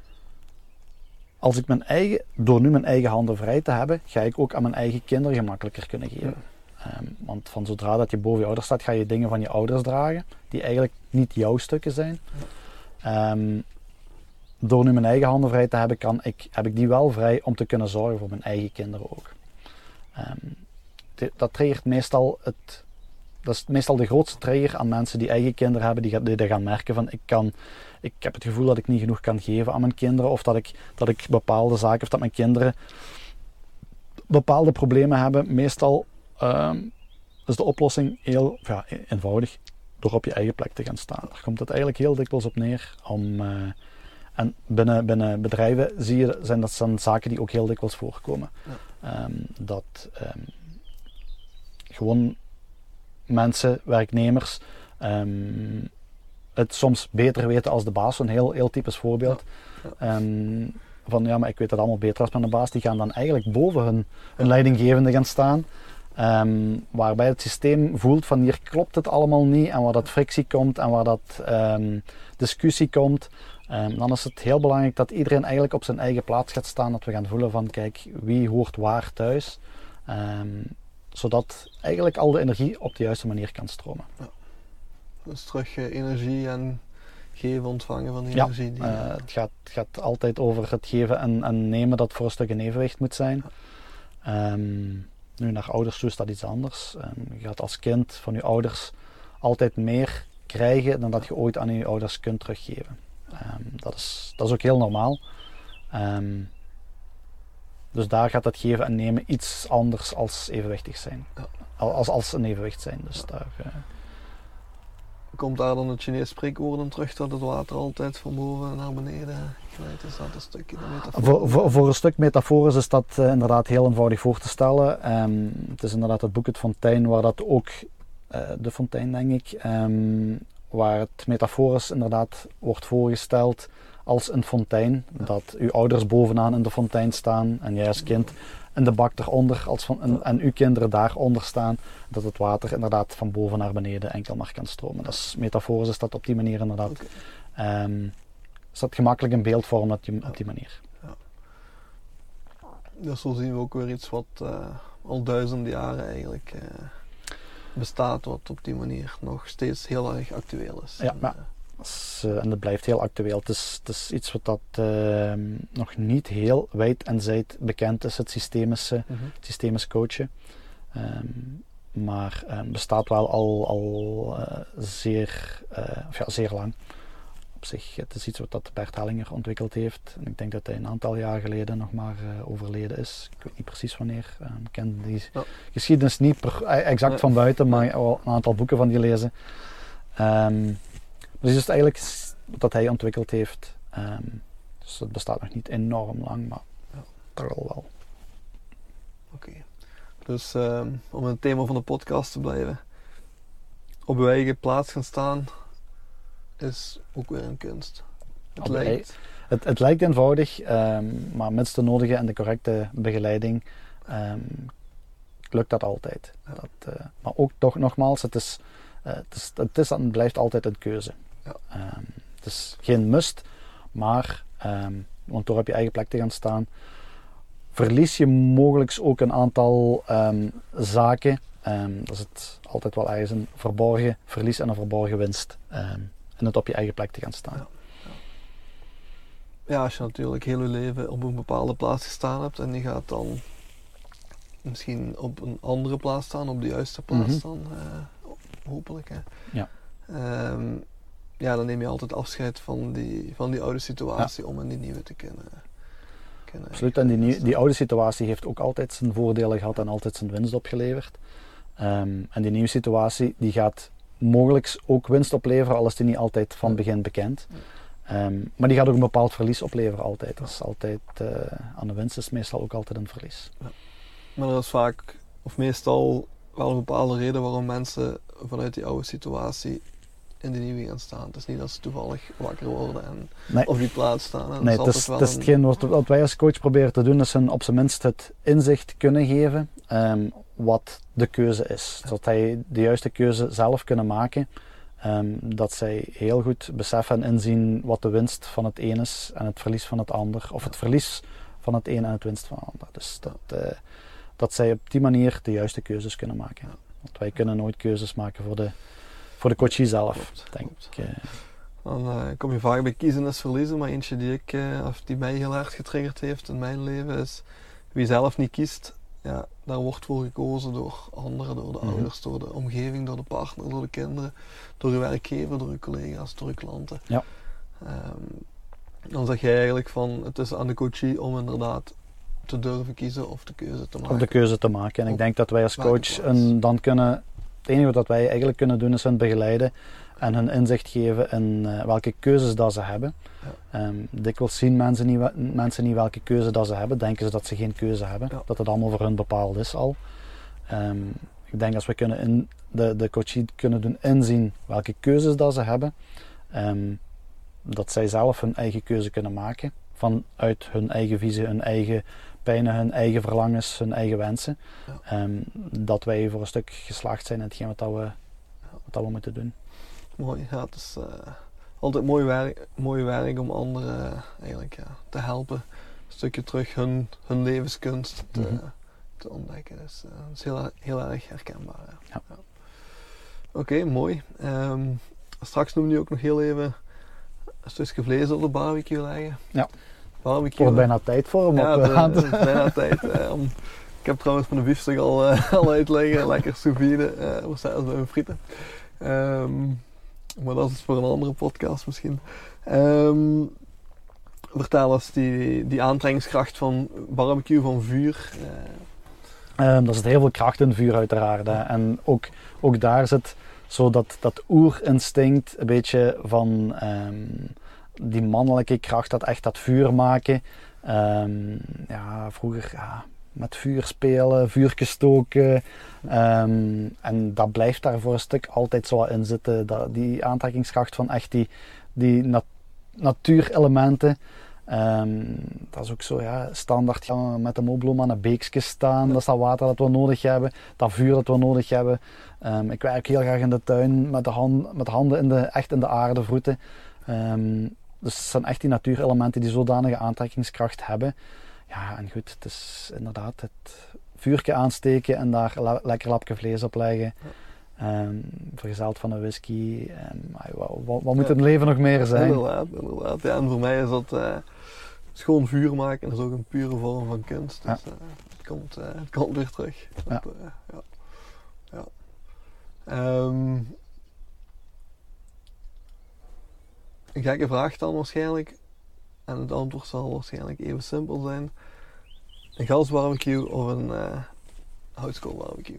als ik mijn eigen, door nu mijn eigen handen vrij te hebben, ga ik ook aan mijn eigen kinderen gemakkelijker kunnen geven. Um, want van zodra dat je boven je ouders staat, ga je dingen van je ouders dragen, die eigenlijk niet jouw stukken zijn. Um, door nu mijn eigen handen vrij te hebben, kan ik, heb ik die wel vrij om te kunnen zorgen voor mijn eigen kinderen ook. Um, de, dat triggert meestal het, dat is meestal de grootste trigger aan mensen die eigen kinderen hebben, die, die, die gaan merken van ik kan, ik heb het gevoel dat ik niet genoeg kan geven aan mijn kinderen, of dat ik, dat ik bepaalde zaken, of dat mijn kinderen bepaalde problemen hebben. Meestal um, is de oplossing heel ja, eenvoudig, door op je eigen plek te gaan staan. Daar komt het eigenlijk heel dikwijls op neer. Om, uh, en binnen, binnen bedrijven zie je, zijn dat zijn zaken die ook heel dikwijls voorkomen. Ja. Um, dat um, gewoon mensen, werknemers, um, het soms beter weten als de baas. Een heel, heel typisch voorbeeld. Ja. Ja. Um, van ja, maar ik weet het allemaal beter als mijn baas. Die gaan dan eigenlijk boven hun, hun leidinggevende gaan staan. Um, waarbij het systeem voelt van hier klopt het allemaal niet. En waar dat frictie komt en waar dat um, discussie komt. Um, dan is het heel belangrijk dat iedereen eigenlijk op zijn eigen plaats gaat staan. Dat we gaan voelen van kijk, wie hoort waar thuis. Um, zodat eigenlijk al de energie op de juiste manier kan stromen. Ja. Dus terug uh, energie en geven, ontvangen van die energie. Die, ja, uh, het, gaat, het gaat altijd over het geven en, en nemen dat voor een stuk in evenwicht moet zijn. Ja. Um, nu naar ouders toe is dat iets anders. Um, je gaat als kind van je ouders altijd meer krijgen dan dat je ooit aan je ouders kunt teruggeven. Um, dat, is, dat is ook heel normaal. Um, dus daar gaat het geven en nemen iets anders als evenwichtig zijn. Ja. Als, als een evenwicht zijn. Dus ja. daar, uh... Komt daar dan het Chinees spreekwoord in terug dat het water altijd van boven naar beneden glijdt? Is dat een stukje de metafoor? Voor, voor, voor een stuk metaforisch is dat uh, inderdaad heel eenvoudig voor te stellen. Um, het is inderdaad het boek Het Fontein waar dat ook, uh, de fontein denk ik, um, waar het metaforisch inderdaad wordt voorgesteld als een fontein. Ja. Dat uw ouders bovenaan in de fontein staan en jij als kind in de bak eronder als van, en, en uw kinderen daaronder staan. Dat het water inderdaad van boven naar beneden enkel maar kan stromen. Dat is metaforisch, is dat op die manier inderdaad. Okay. Um, is dat gemakkelijk in beeldvorm op die, op die manier. Ja. Dus zo zien we ook weer iets wat uh, al duizenden jaren eigenlijk uh, bestaat, wat op die manier nog steeds heel erg actueel is. Ja, en, maar, is, uh, en dat blijft heel actueel. Het is, het is iets wat dat uh, nog niet heel wijd en zijd bekend is, het systemische, mm-hmm. het systemisch coachen. Um, maar um, bestaat wel al, al uh, zeer, uh, of ja, zeer lang. Op zich, het is iets wat dat Bert Hellinger ontwikkeld heeft. En ik denk dat hij een aantal jaar geleden nog maar uh, overleden is. Ik weet niet precies wanneer. Um, ik ken die ja. geschiedenis niet per, exact ja. van buiten, maar al een aantal boeken van die lezen. Um, dus is het eigenlijk wat hij ontwikkeld heeft. Um, dus het bestaat nog niet enorm lang, maar ja. toch al wel. Oké. Okay. Dus um, om in het thema van de podcast te blijven. Op uw eigen plaats gaan staan is ook weer een kunst. Het lijkt... Het, het lijkt eenvoudig, um, maar met de nodige en de correcte begeleiding um, lukt dat altijd. Ja. Dat, uh, maar ook toch nogmaals, het is, uh, het, is, het is en blijft altijd een keuze. Ja. Um, het is geen must, maar um, want door op je eigen plek te gaan staan, verlies je mogelijk ook een aantal um, zaken. Um, dat is het altijd wel ergens een verborgen verlies en een verborgen winst. Um, en het op je eigen plek te gaan staan. Ja. Ja, als je natuurlijk heel je leven op een bepaalde plaats gestaan hebt en je gaat dan misschien op een andere plaats staan, op de juiste plaats Mm-hmm. dan, uh, hopelijk. Hè. Ja. Um, ja, dan neem je altijd afscheid van die, van die oude situatie ja. om in die nieuwe te kunnen. kunnen Absoluut, en die, nieuw, die oude situatie heeft ook altijd zijn voordelen gehad en altijd zijn winst opgeleverd. Um, en die nieuwe situatie die gaat mogelijk ook winst opleveren, al is die niet altijd van ja. begin bekend. Ja. Um, maar die gaat ook een bepaald verlies opleveren altijd. Dat is altijd uh, aan de winst is meestal ook altijd een verlies. Ja. Maar er is vaak, of meestal, wel een bepaalde reden waarom mensen vanuit die oude situatie in de nieuwe gaan staan. Het is niet dat ze toevallig wakker worden en nee. op die plaats staan. En nee, het is, het is een... hetgeen wat, wat wij als coach proberen te doen, is hun op zijn minst het inzicht kunnen geven um, wat de keuze is. Ja. Zodat zij de juiste keuze zelf kunnen maken. Um, dat zij heel goed beseffen en inzien wat de winst van het een is en het verlies van het ander. Of het verlies van het een en het winst van het ander. Dus dat, uh, dat zij op die manier de juiste keuzes kunnen maken. Want wij kunnen nooit keuzes maken voor de, voor de coachie zelf, klopt, denk klopt. ik. Uh, Dan uh, kom je vaak bij kiezen is verliezen, maar eentje die, ik, uh, of die mij heel hard getriggerd heeft in mijn leven is wie zelf niet kiest. Ja, daar wordt voor gekozen door anderen, door de mm-hmm. ouders, door de omgeving, door de partner, door de kinderen, door je werkgever, door je collega's, door je klanten. Ja. Um, dan zeg jij eigenlijk van het is aan de coachie om inderdaad te durven kiezen of de keuze te maken. Of de keuze te maken. En op ik denk dat wij als coach een, dan kunnen, het enige wat wij eigenlijk kunnen doen is hun begeleiden en hun inzicht geven in uh, welke keuzes dat ze hebben. Ja. Um, dikwijls zien mensen niet, mensen niet welke keuze dat ze hebben, denken ze dat ze geen keuze hebben, ja. dat het allemaal voor hun bepaald is al. Um, ik denk als we kunnen in de, de coachie kunnen doen inzien welke keuzes dat ze hebben, um, dat zij zelf hun eigen keuze kunnen maken, vanuit hun eigen visie, hun eigen pijnen, hun eigen verlangens, hun eigen wensen. Ja. Um, dat wij voor een stuk geslaagd zijn in hetgeen wat, dat we, wat dat we moeten doen. Mooi, ja, het is uh, altijd mooi werk, mooi werk om anderen uh, eigenlijk, ja, te helpen. Een stukje terug hun, hun levenskunst te, mm-hmm. te ontdekken. Dus uh, dat is heel, heel erg herkenbaar. Ja. Ja. Ja. Oké, okay, mooi. Um, straks noemde je ook nog heel even een stukje vlees op de barbecue leggen. Ja. Barbecue. Wordt bijna tijd voor hem. Ja, op, het, het is bijna tijd. Uh, om, ik heb trouwens van de biefstuk al, uh, al uitleggen. Lekker sous vide. Uh, we staan bij mijn frieten. Um, maar dat is voor een andere podcast misschien. Um, vertel eens die, die aantrekkingskracht van barbecue, van vuur. Uh. Um, er zit heel veel kracht in vuur uiteraard. Hè. En ook, ook daar zit zo dat, dat oerinstinct een beetje van um, die mannelijke kracht, dat echt dat vuur maken. Um, ja, vroeger ja, met vuur spelen, vuurtjes stoken. Um, en dat blijft daar voor een stuk altijd zo in zitten. Dat, die aantrekkingskracht van echt die, die nat- natuurelementen. Um, dat is ook zo, ja, standaard gaan we met de mobloem aan een beekje staan. Dat is dat water dat we nodig hebben, dat vuur dat we nodig hebben. Um, ik werk heel graag in de tuin met de, hand, met de handen in de, echt in de aarde vroeten. Um, dus het zijn echt die natuurelementen die zodanige aantrekkingskracht hebben. Ja, en goed, het is inderdaad het vuurtje aansteken en daar le- lekker lapje vlees op leggen. Um, vergezeld van een whisky. Um, wat, wat, wat moet het leven nog meer zijn? Inderdaad, inderdaad. Ja, en voor mij is dat uh, schoon vuur maken, dat is ook een pure vorm van kunst. Dus ja. uh, het, komt, uh, het komt weer terug. Ja. Op, uh, ja. Ja. Um, een gekke vraag dan waarschijnlijk. En het antwoord zal waarschijnlijk even simpel zijn. Een gasbarbecue of een uh, houtskoolbarbecue?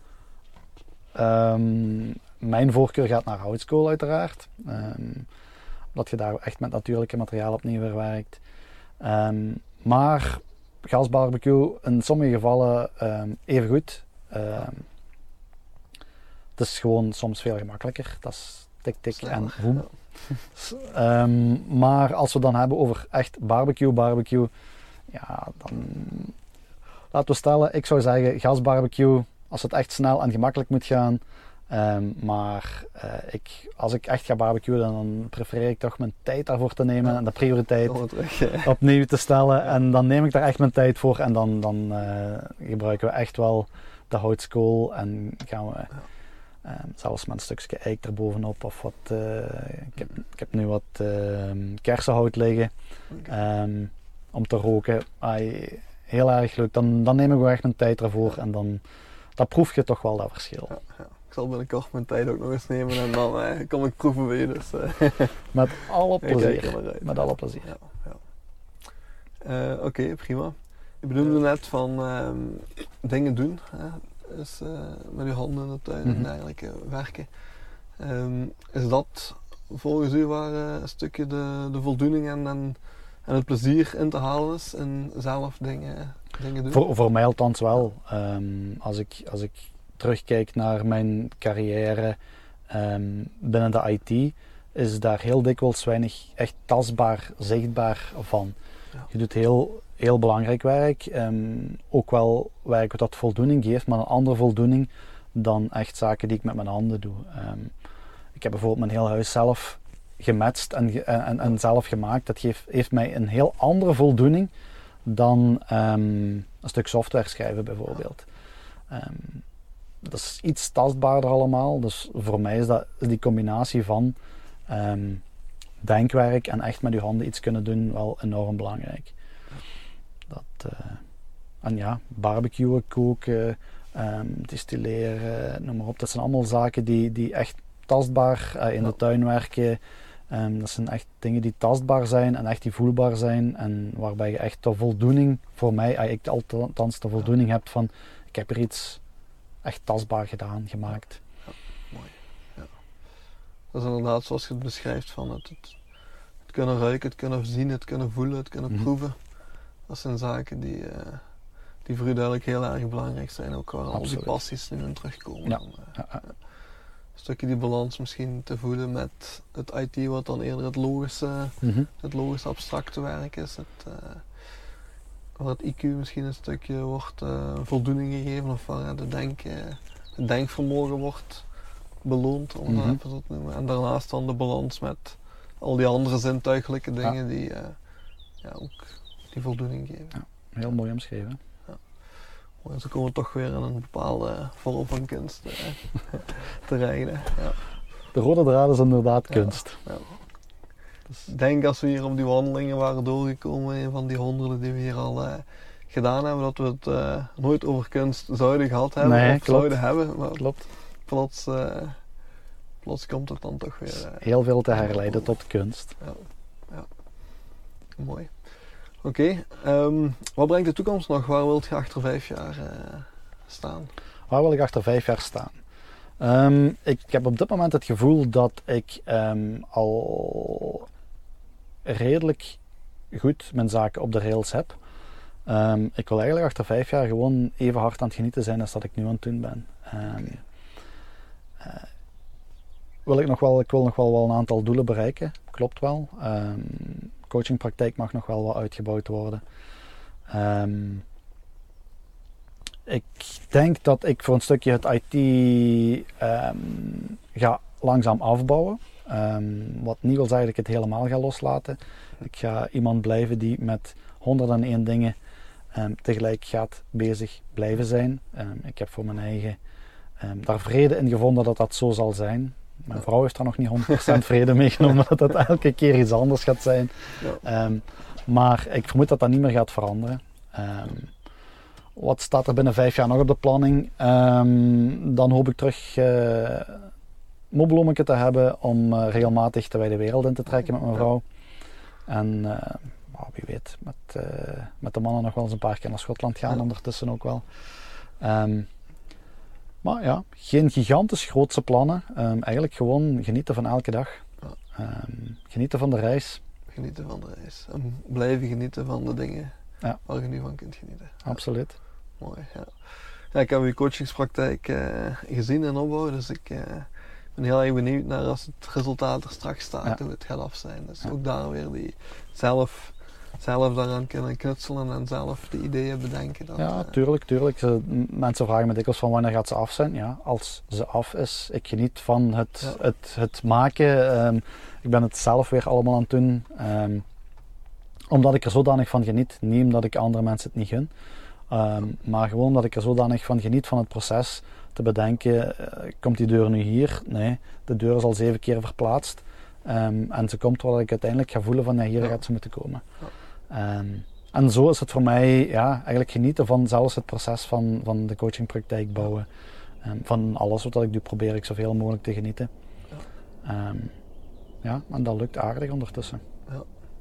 Um, mijn voorkeur gaat naar houtskool uiteraard. Um, omdat je daar echt met natuurlijke materiaal opnieuw weer werkt. Um, maar gasbarbecue in sommige gevallen um, even goed. Um, het is gewoon soms veel gemakkelijker. Dat is het tik, tik Sneller, en boem. Ja. Um, maar als we dan hebben over echt barbecue, barbecue, ja, dan laten we stellen, ik zou zeggen gasbarbecue, als het echt snel en gemakkelijk moet gaan. Um, maar uh, ik, als ik echt ga barbecuen, dan prefereer ik toch mijn tijd daarvoor te nemen ja. en de prioriteit terug, ja. opnieuw te stellen. Ja. En dan neem ik daar echt mijn tijd voor en dan, dan uh, gebruiken we echt wel de houtskool en gaan we ja. um, zelfs met een stukje eik erbovenop of wat. Uh, ik, heb, ik heb nu wat uh, kersenhout liggen okay. um, om te roken. Ay, heel erg leuk. Dan, dan neem ik wel echt mijn tijd ervoor en dan, dan proef je toch wel dat verschil. Ja, ja. Ik zal binnenkort mijn tijd ook nog eens nemen en dan eh, kom ik proeven bij je. Dus, uh. Met alle plezier. Met alle plezier. Ja, ja. Uh, Oké, okay, prima. Je benoemde net van uh, dingen doen. Hè? Dus, uh, met je handen in de tuin mm-hmm. en dergelijke werken. Um, is dat volgens u waar uh, een stukje de, de voldoening en, en, en het plezier in te halen is in zelf dingen, dingen doen? Voor, voor mij althans wel. Um, als ik... Als ik terugkijk naar mijn carrière um, binnen de I T, is daar heel dikwijls weinig echt tastbaar, zichtbaar van. Ja. Je doet heel, heel belangrijk werk, um, ook wel werk dat voldoening geeft, maar een andere voldoening dan echt zaken die ik met mijn handen doe. Um, ik heb bijvoorbeeld mijn heel huis zelf gematst en, en, en zelf gemaakt. Dat geeft, heeft mij een heel andere voldoening dan um, een stuk software schrijven bijvoorbeeld. Um, Dat is iets tastbaarder allemaal, dus voor mij is, dat, is die combinatie van um, denkwerk en echt met je handen iets kunnen doen wel enorm belangrijk. Dat, uh, en ja, barbecuen, koken, um, distilleren, noem maar op. Dat zijn allemaal zaken die, die echt tastbaar uh, in de tuin werken. Um, dat zijn echt dingen die tastbaar zijn en echt die voelbaar zijn en waarbij je echt de voldoening, voor mij, uh, ik althans de voldoening heb van ik heb er iets echt tastbaar gedaan, gemaakt. Ja, mooi. Ja. Dat is inderdaad zoals je het beschrijft van het, het, het kunnen ruiken, het kunnen zien, het kunnen voelen, het kunnen mm-hmm. proeven. Dat zijn zaken die, uh, die voor u duidelijk heel erg belangrijk zijn, ook waar al die passies nu in terugkomen. Ja. Om, uh, ja, ja. Ja. Een stukje die balans misschien te voelen met het I T wat dan eerder het logische, mm-hmm. het logische abstracte werk is. Het, uh, waar het I Q misschien een stukje wordt uh, voldoening gegeven of waar de denk, uh, het denkvermogen wordt beloond, om mm-hmm. dat even zo te noemen. En daarnaast dan de balans met al die andere zintuigelijke dingen ja. die uh, ja, ook die voldoening geven. Ja, heel mooi omschreven. Ja. En zo komen we toch weer in een bepaalde vorm van kunst uh, terecht. Ja. De rode draad is inderdaad kunst. Ja, ja. Dus ik denk als we hier op die wandelingen waren doorgekomen, een van die honderden die we hier al uh, gedaan hebben, dat we het uh, nooit over kunst zouden gehad hebben nee, of klopt. zouden hebben. Maar klopt. Plots, uh, plots komt het dan toch weer... Uh, Heel veel te herleiden tot kunst. Ja, ja. Mooi. Oké, okay. um, wat brengt de toekomst nog? Waar wilt je achter vijf jaar uh, staan? Waar wil ik achter vijf jaar staan? Um, ik heb op dit moment het gevoel dat ik um, al redelijk goed mijn zaken op de rails heb. Um, ik wil eigenlijk achter vijf jaar gewoon even hard aan het genieten zijn als dat ik nu aan het doen ben. Um, uh, wil ik, nog wel, ik wil nog wel, wel een aantal doelen bereiken, klopt wel. Um, coachingpraktijk mag nog wel wat uitgebouwd worden. Um, ik denk dat ik voor een stukje het I T um, ga langzaam afbouwen. Um, wat niet wil zeggen dat ik het helemaal ga loslaten. Ik ga iemand blijven die met honderd en één dingen um, tegelijk gaat bezig blijven zijn. Um, ik heb voor mijn eigen um, daar vrede in gevonden dat dat zo zal zijn. Mijn vrouw heeft er nog niet honderd procent vrede mee genomen dat het elke keer iets anders gaat zijn. Um, maar ik vermoed dat dat niet meer gaat veranderen. Um, wat staat er binnen vijf jaar nog op de planning? Um, dan hoop ik terug uh, mobbelommetjes te hebben om uh, regelmatig de wijde wereld in te trekken met mijn vrouw. En uh, oh, wie weet, met, uh, met de mannen nog wel eens een paar keer naar Schotland gaan, ja. Ondertussen ook wel. Um, maar ja, geen gigantisch grootse plannen. Um, eigenlijk gewoon genieten van elke dag. Um, genieten van de reis. Genieten van de reis. En blijven genieten van de dingen ja. waar je nu van kunt genieten. Absoluut. Ja. Mooi, ja. Ja, ik heb uw coachingspraktijk uh, gezien en opbouwen, dus ik uh, ben heel erg benieuwd naar als het resultaat er straks staat, Ja. hoe het gaat af zijn. Dus Ja. ook daar weer die zelf, zelf daaraan kunnen knutselen en zelf de ideeën bedenken. Dat, Ja, uh, tuurlijk, tuurlijk. Ze, mensen vragen me dikwijls van wanneer gaat ze af zijn. Ja, als ze af is. Ik geniet van het, Ja. het, het maken. Um, ik ben het zelf weer allemaal aan het doen. Um, omdat ik er zodanig van geniet. Niet omdat ik andere mensen het niet gun. Um, maar gewoon omdat ik er zodanig van geniet van het proces. Te bedenken, uh, komt die deur nu hier? Nee, de deur is al zeven keer verplaatst. Um, en ze komt waar ik uiteindelijk ga voelen van ja, hier Ja. gaat ze moeten komen. Ja. Um, En zo is het voor mij ja, eigenlijk genieten van zelfs het proces van, van de coachingpraktijk bouwen. Um, van alles wat ik doe probeer ik zoveel mogelijk te genieten. Ja, um, ja en dat lukt aardig ondertussen. Ja.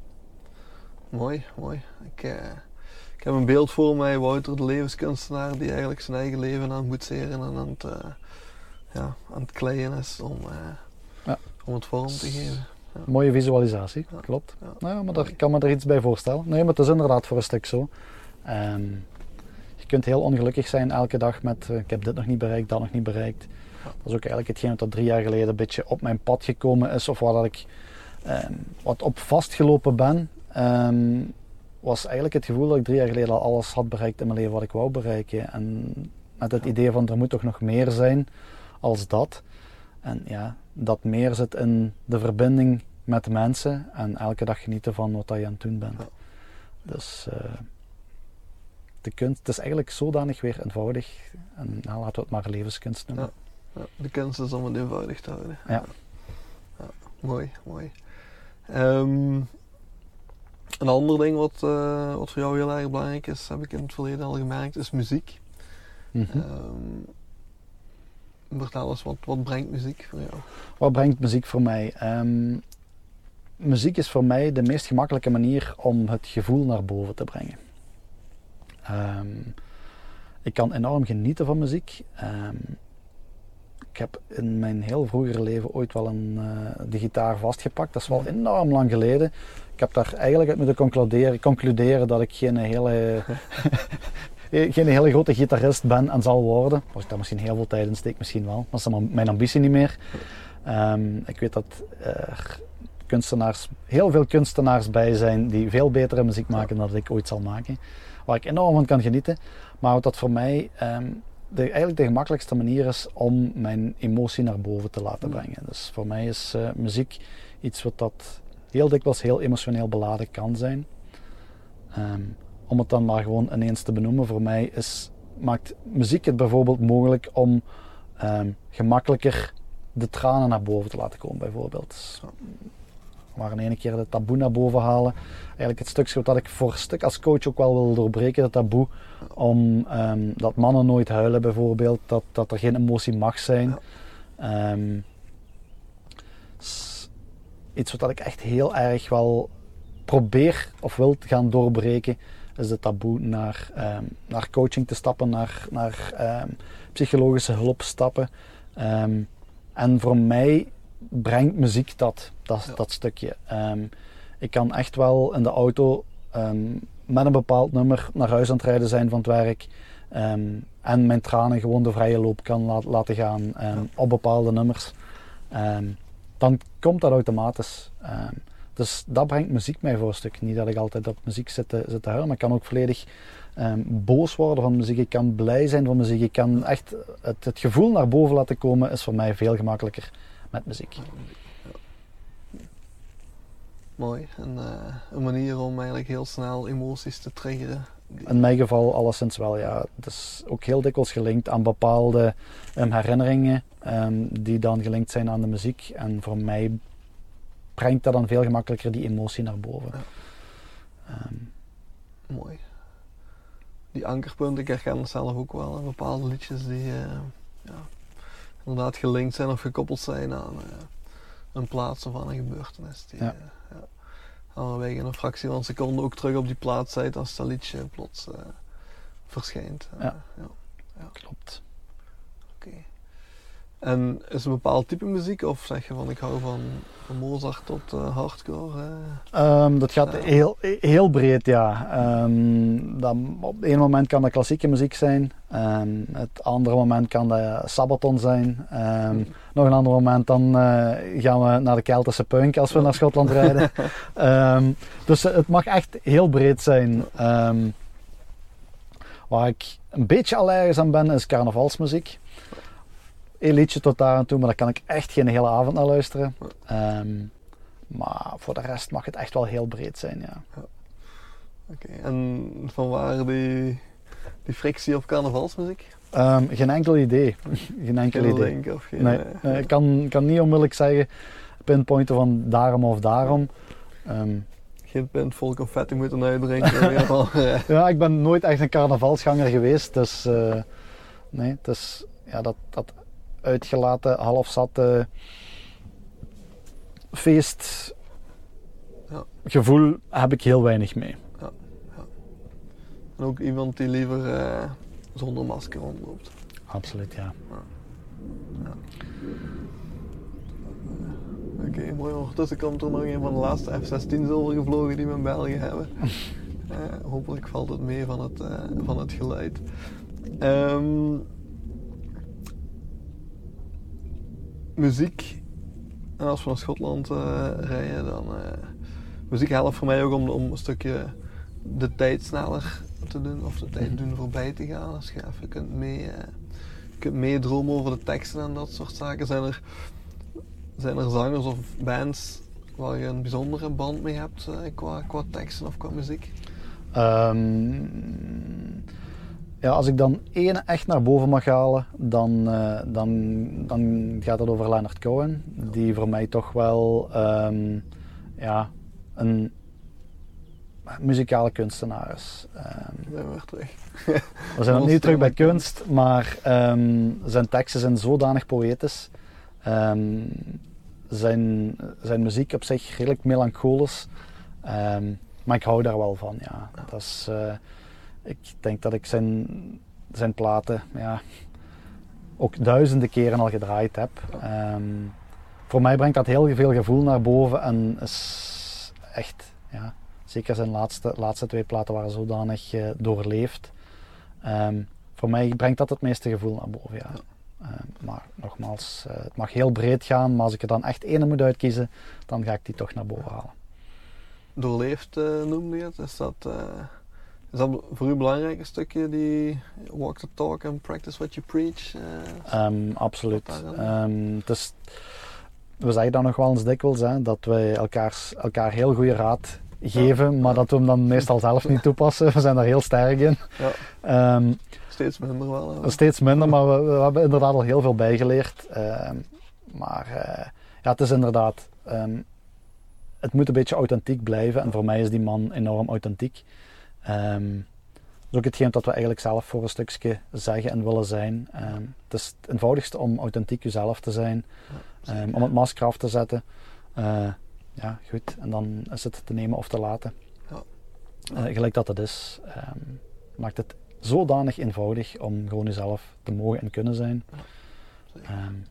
Mooi, mooi. Ik, uh, ik heb een beeld voor mij, Wouter de levenskunstenaar die eigenlijk zijn eigen leven aan het boetseren en aan het, uh, ja, aan het kleien is om, uh, ja. om het vorm te geven. Ja. Mooie visualisatie, ja. Klopt. Ja. Nou, maar daar kan me er iets bij voorstellen. Nee, maar het is inderdaad voor een stuk zo. Um, je kunt heel ongelukkig zijn elke dag met uh, ik heb dit nog niet bereikt, dat nog niet bereikt. Ja. Dat is ook eigenlijk hetgeen wat drie jaar geleden een beetje op mijn pad gekomen is of waar dat ik um, wat op vastgelopen ben. Um, was eigenlijk het gevoel dat ik drie jaar geleden al alles had bereikt in mijn leven wat ik wou bereiken. En met het ja. idee van er moet toch nog meer zijn als dat. En ja, dat meer zit in de verbinding met de mensen en elke dag genieten van wat je aan het doen bent. Ja. Dus uh, de kunst, het is eigenlijk zodanig weer eenvoudig. En nou, laten we het maar levenskunst noemen. Ja. Ja, de kunst is om het eenvoudig te houden. Ja. Ja. Mooi, mooi. Um, een ander ding wat, uh, wat voor jou heel erg belangrijk is, heb ik in het verleden al gemerkt, is muziek. Mm-hmm. Um, Vertel eens, wat, wat brengt muziek voor jou? Wat brengt muziek voor mij? Um, muziek is voor mij de meest gemakkelijke manier om het gevoel naar boven te brengen. Um, ik kan enorm genieten van muziek. Um, ik heb in mijn heel vroegere leven ooit wel een, uh, de gitaar vastgepakt. Dat is wel enorm lang geleden. Ik heb daar eigenlijk uit moeten concluderen, concluderen dat ik geen hele... geen hele grote gitarist ben en zal worden. Als ik daar misschien heel veel tijd in steek, misschien wel. Dat is mijn ambitie niet meer. Um, ik weet dat er kunstenaars, heel veel kunstenaars bij zijn die veel betere muziek maken dan ik ooit zal maken. Waar ik enorm van kan genieten. Maar wat dat voor mij um, de, eigenlijk de gemakkelijkste manier is om mijn emotie naar boven te laten brengen. Dus voor mij is uh, muziek iets wat dat heel dikwijls heel emotioneel beladen kan zijn. Um, Om het dan maar gewoon ineens te benoemen, voor mij is, maakt muziek het bijvoorbeeld mogelijk om um, gemakkelijker de tranen naar boven te laten komen, bijvoorbeeld. We waren ene keer de taboe naar boven halen. Eigenlijk het stukje dat ik voor een stuk als coach ook wel wil doorbreken, dat taboe. Om um, dat mannen nooit huilen, bijvoorbeeld. Dat, dat er geen emotie mag zijn. Um, iets wat ik echt heel erg wel probeer of wil gaan doorbreken. Is de taboe naar, um, naar coaching te stappen, naar, naar um, psychologische hulp stappen. Um, en voor mij brengt muziek dat, dat, ja. dat stukje. Um, ik kan echt wel in de auto um, met een bepaald nummer naar huis aan het rijden zijn van het werk. Um, en mijn tranen gewoon de vrije loop kan la- laten gaan um, ja. op bepaalde nummers. Um, dan komt dat automatisch. Um, Dus dat brengt muziek mij voor een stuk. Niet dat ik altijd op muziek zit te, zit te huilen, maar ik kan ook volledig um, boos worden van muziek. Ik kan blij zijn van muziek. Ik kan echt het, het gevoel naar boven laten komen, is voor mij veel gemakkelijker met muziek. Ja. Mooi. En, uh, een manier om eigenlijk heel snel emoties te triggeren. Die... In mijn geval alleszins wel, ja. Het is ook heel dikwijls gelinkt aan bepaalde um, herinneringen um, die dan gelinkt zijn aan de muziek. En voor mij brengt dat dan veel gemakkelijker die emotie naar boven. Ja. Um, Mooi. Die ankerpunten, ik herken het zelf ook wel. Bepaalde liedjes die uh, ja, inderdaad gelinkt zijn of gekoppeld zijn aan uh, een plaats of aan een gebeurtenis. Die, ja. uh, ja, waarbij je in een fractie van een seconde ook terug op die plaats bent als dat liedje plots uh, verschijnt. Uh, ja. Ja. Ja. Klopt. Oké. Okay. En is een bepaald type muziek of zeg je van ik hou van, van Mozart tot uh, hardcore? Uh, um, dat gaat uh, heel, heel breed, ja. Um, dan, op een moment kan dat klassieke muziek zijn. Um, het andere moment kan dat Sabaton zijn. Um, mm. Nog een ander moment dan uh, gaan we naar de Keltische punk als we naar Schotland rijden. um, dus het mag echt heel breed zijn. Um, waar ik een beetje allergisch aan ben is carnavalsmuziek. Een liedje tot daar aan toe, maar daar kan ik echt geen hele avond naar luisteren. Um, maar voor de rest mag het echt wel heel breed zijn, ja. ja. Oké, okay. En van waar die, die frictie op carnavalsmuziek? Um, geen enkel idee. geen enkel geen idee. Link of geen, nee, uh, ik kan, kan niet onmiddellijk zeggen, pinpointen van daarom of daarom. Um, geen pint vol confetti moeten uitdrinken. ja, ik ben nooit echt een carnavalsganger geweest, dus uh, nee, het is ja, dat, dat uitgelaten, halfzatte feestgevoel ja. heb ik heel weinig mee. Ja, ja. En ook iemand die liever uh, zonder masker rondloopt. Absoluut, ja. ja. ja. Oké, okay, mooi. Ondertussen komt er nog een van de laatste F zestien's overgevlogen die we in België hebben. uh, hopelijk valt het mee van het, uh, van het geluid. Um, muziek. En als we naar Schotland uh, rijden, dan... Uh, muziek helpt voor mij ook om, om een stukje de tijd sneller te doen. Of de tijd doen voorbij te gaan. Als je even kunt, mee, uh, kunt meedromen over de teksten en dat soort zaken. Zijn er, zijn er zangers of bands waar je een bijzondere band mee hebt uh, qua, qua teksten of qua muziek? Um, ja, als ik dan één echt naar boven mag halen, dan, uh, dan, dan gaat het over Leonard Cohen. Die voor mij toch wel um, ja, een muzikale kunstenaar is. Um, zijn we weer terug. we zijn opnieuw terug bij kunst, maar um, zijn teksten zijn zodanig poëtisch. Um, zijn, zijn muziek op zich redelijk melancholisch. Um, maar ik hou daar wel van, ja. Dat is, uh, ik denk dat ik zijn, zijn platen ja, ook duizenden keren al gedraaid heb. Um, voor mij brengt dat heel veel gevoel naar boven en is echt, ja, zeker zijn laatste, laatste twee platen waren zodanig uh, doorleefd. Um, voor mij brengt dat het meeste gevoel naar boven, ja. Uh, maar nogmaals, uh, het mag heel breed gaan, maar als ik er dan echt één moet uitkiezen, dan ga ik die toch naar boven halen. Doorleefd uh, noemde je het. Is dat, uh, is dat voor u een belangrijk stukje, die walk the talk and practice what you preach? Uh, um, absoluut. Um, het is, we zeggen dan nog wel eens dikwijls hè, dat wij elkaar, elkaar heel goede raad geven, ja, maar ja. dat we hem dan meestal zelf niet toepassen. We zijn daar heel sterk in. Ja. Um, steeds minder wel. Hè? Steeds minder, maar we, we hebben inderdaad al heel veel bijgeleerd. Uh, maar uh, ja, het is inderdaad... Um, het moet een beetje authentiek blijven en voor mij is die man enorm authentiek. Um, dat is ook hetgeen dat we eigenlijk zelf voor een stukje zeggen en willen zijn. Um, het is het eenvoudigste om authentiek jezelf te zijn, um, om het masker af te zetten. Uh, ja, goed. En dan is het te nemen of te laten. Ja. Uh, gelijk dat het is, um, maakt het zodanig eenvoudig om gewoon jezelf te mogen en kunnen zijn. Um,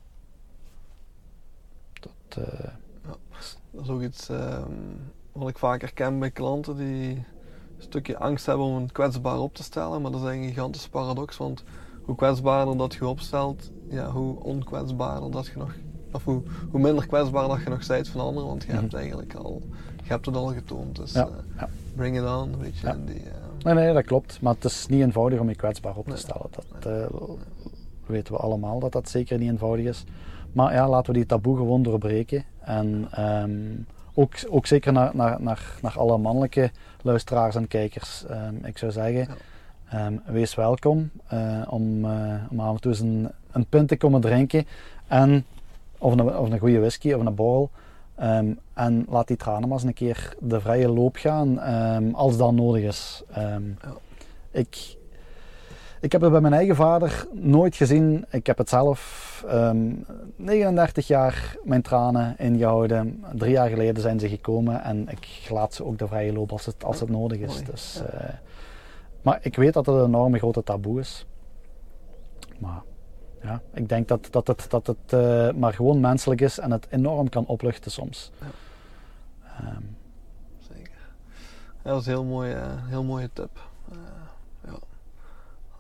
dat, uh, ja. Dat is ook iets um, wat ik vaak herken bij klanten die een stukje angst hebben om het kwetsbaar op te stellen. Maar dat is eigenlijk een gigantische paradox, want hoe kwetsbaarder dat je opstelt, ja, hoe onkwetsbaarder dat je nog, of hoe, hoe minder kwetsbaar dat je nog bent van anderen, want je mm-hmm. hebt eigenlijk al, je hebt het al getoond. Dus ja, uh, ja. bring it on, weet je. Ja. Die, uh, nee, nee, dat klopt. Maar het is niet eenvoudig om je kwetsbaar op te nee. stellen. Dat nee. uh, weten we allemaal, dat dat zeker niet eenvoudig is. Maar ja, laten we die taboe gewoon doorbreken. En um, ook, ook zeker naar, naar, naar, naar alle mannelijke luisteraars en kijkers. Um, ik zou zeggen, ja. um, wees welkom uh, om, uh, om af en toe eens een, een pint te komen drinken. En, of, een, of een goede whisky of een borrel. Um, en laat die tranen maar eens een keer de vrije loop gaan, um, als dat nodig is. Um, ja. Ik... Ik heb het bij mijn eigen vader nooit gezien. Ik heb het zelf um, negenendertig jaar mijn tranen ingehouden. Drie jaar geleden zijn ze gekomen en ik laat ze ook de vrije loop als het, als het nodig is. Dus, uh, maar ik weet dat het een enorme grote taboe is. Maar ja, ik denk dat, dat het, dat het uh, maar gewoon menselijk is en het enorm kan opluchten soms. Ja. Um, Zeker. Ja, dat is een heel mooie, heel mooie tip. Uh, ja.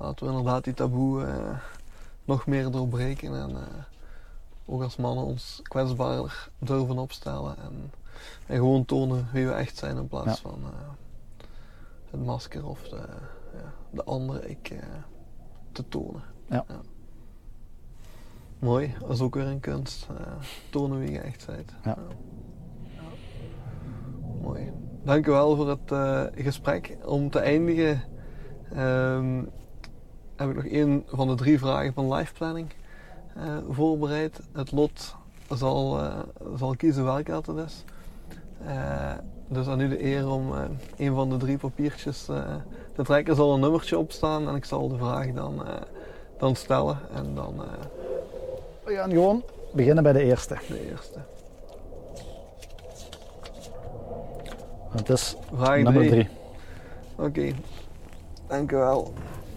laten we inderdaad die taboe uh, nog meer doorbreken en uh, ook als mannen ons kwetsbaarder durven opstellen en, en gewoon tonen wie we echt zijn in plaats ja. van uh, het masker of de, ja, de andere ik uh, te tonen. Ja. Ja. Mooi, dat is ook weer een kunst. Uh, tonen wie je echt bent. Ja. Ja. Ja. Mooi. Dank u wel voor het uh, gesprek. Om te eindigen um, heb ik nog één van de drie vragen van life planning uh, voorbereid. Het lot zal, uh, zal kiezen welke dat het is. Uh, dus aan u de eer om uh, een van de drie papiertjes uh, te trekken. Er zal een nummertje op staan en ik zal de vraag dan, uh, dan stellen. En dan, uh, we gaan gewoon beginnen bij de eerste. De eerste. Het is vraag nummer drie. drie. Oké, okay. Dank u wel.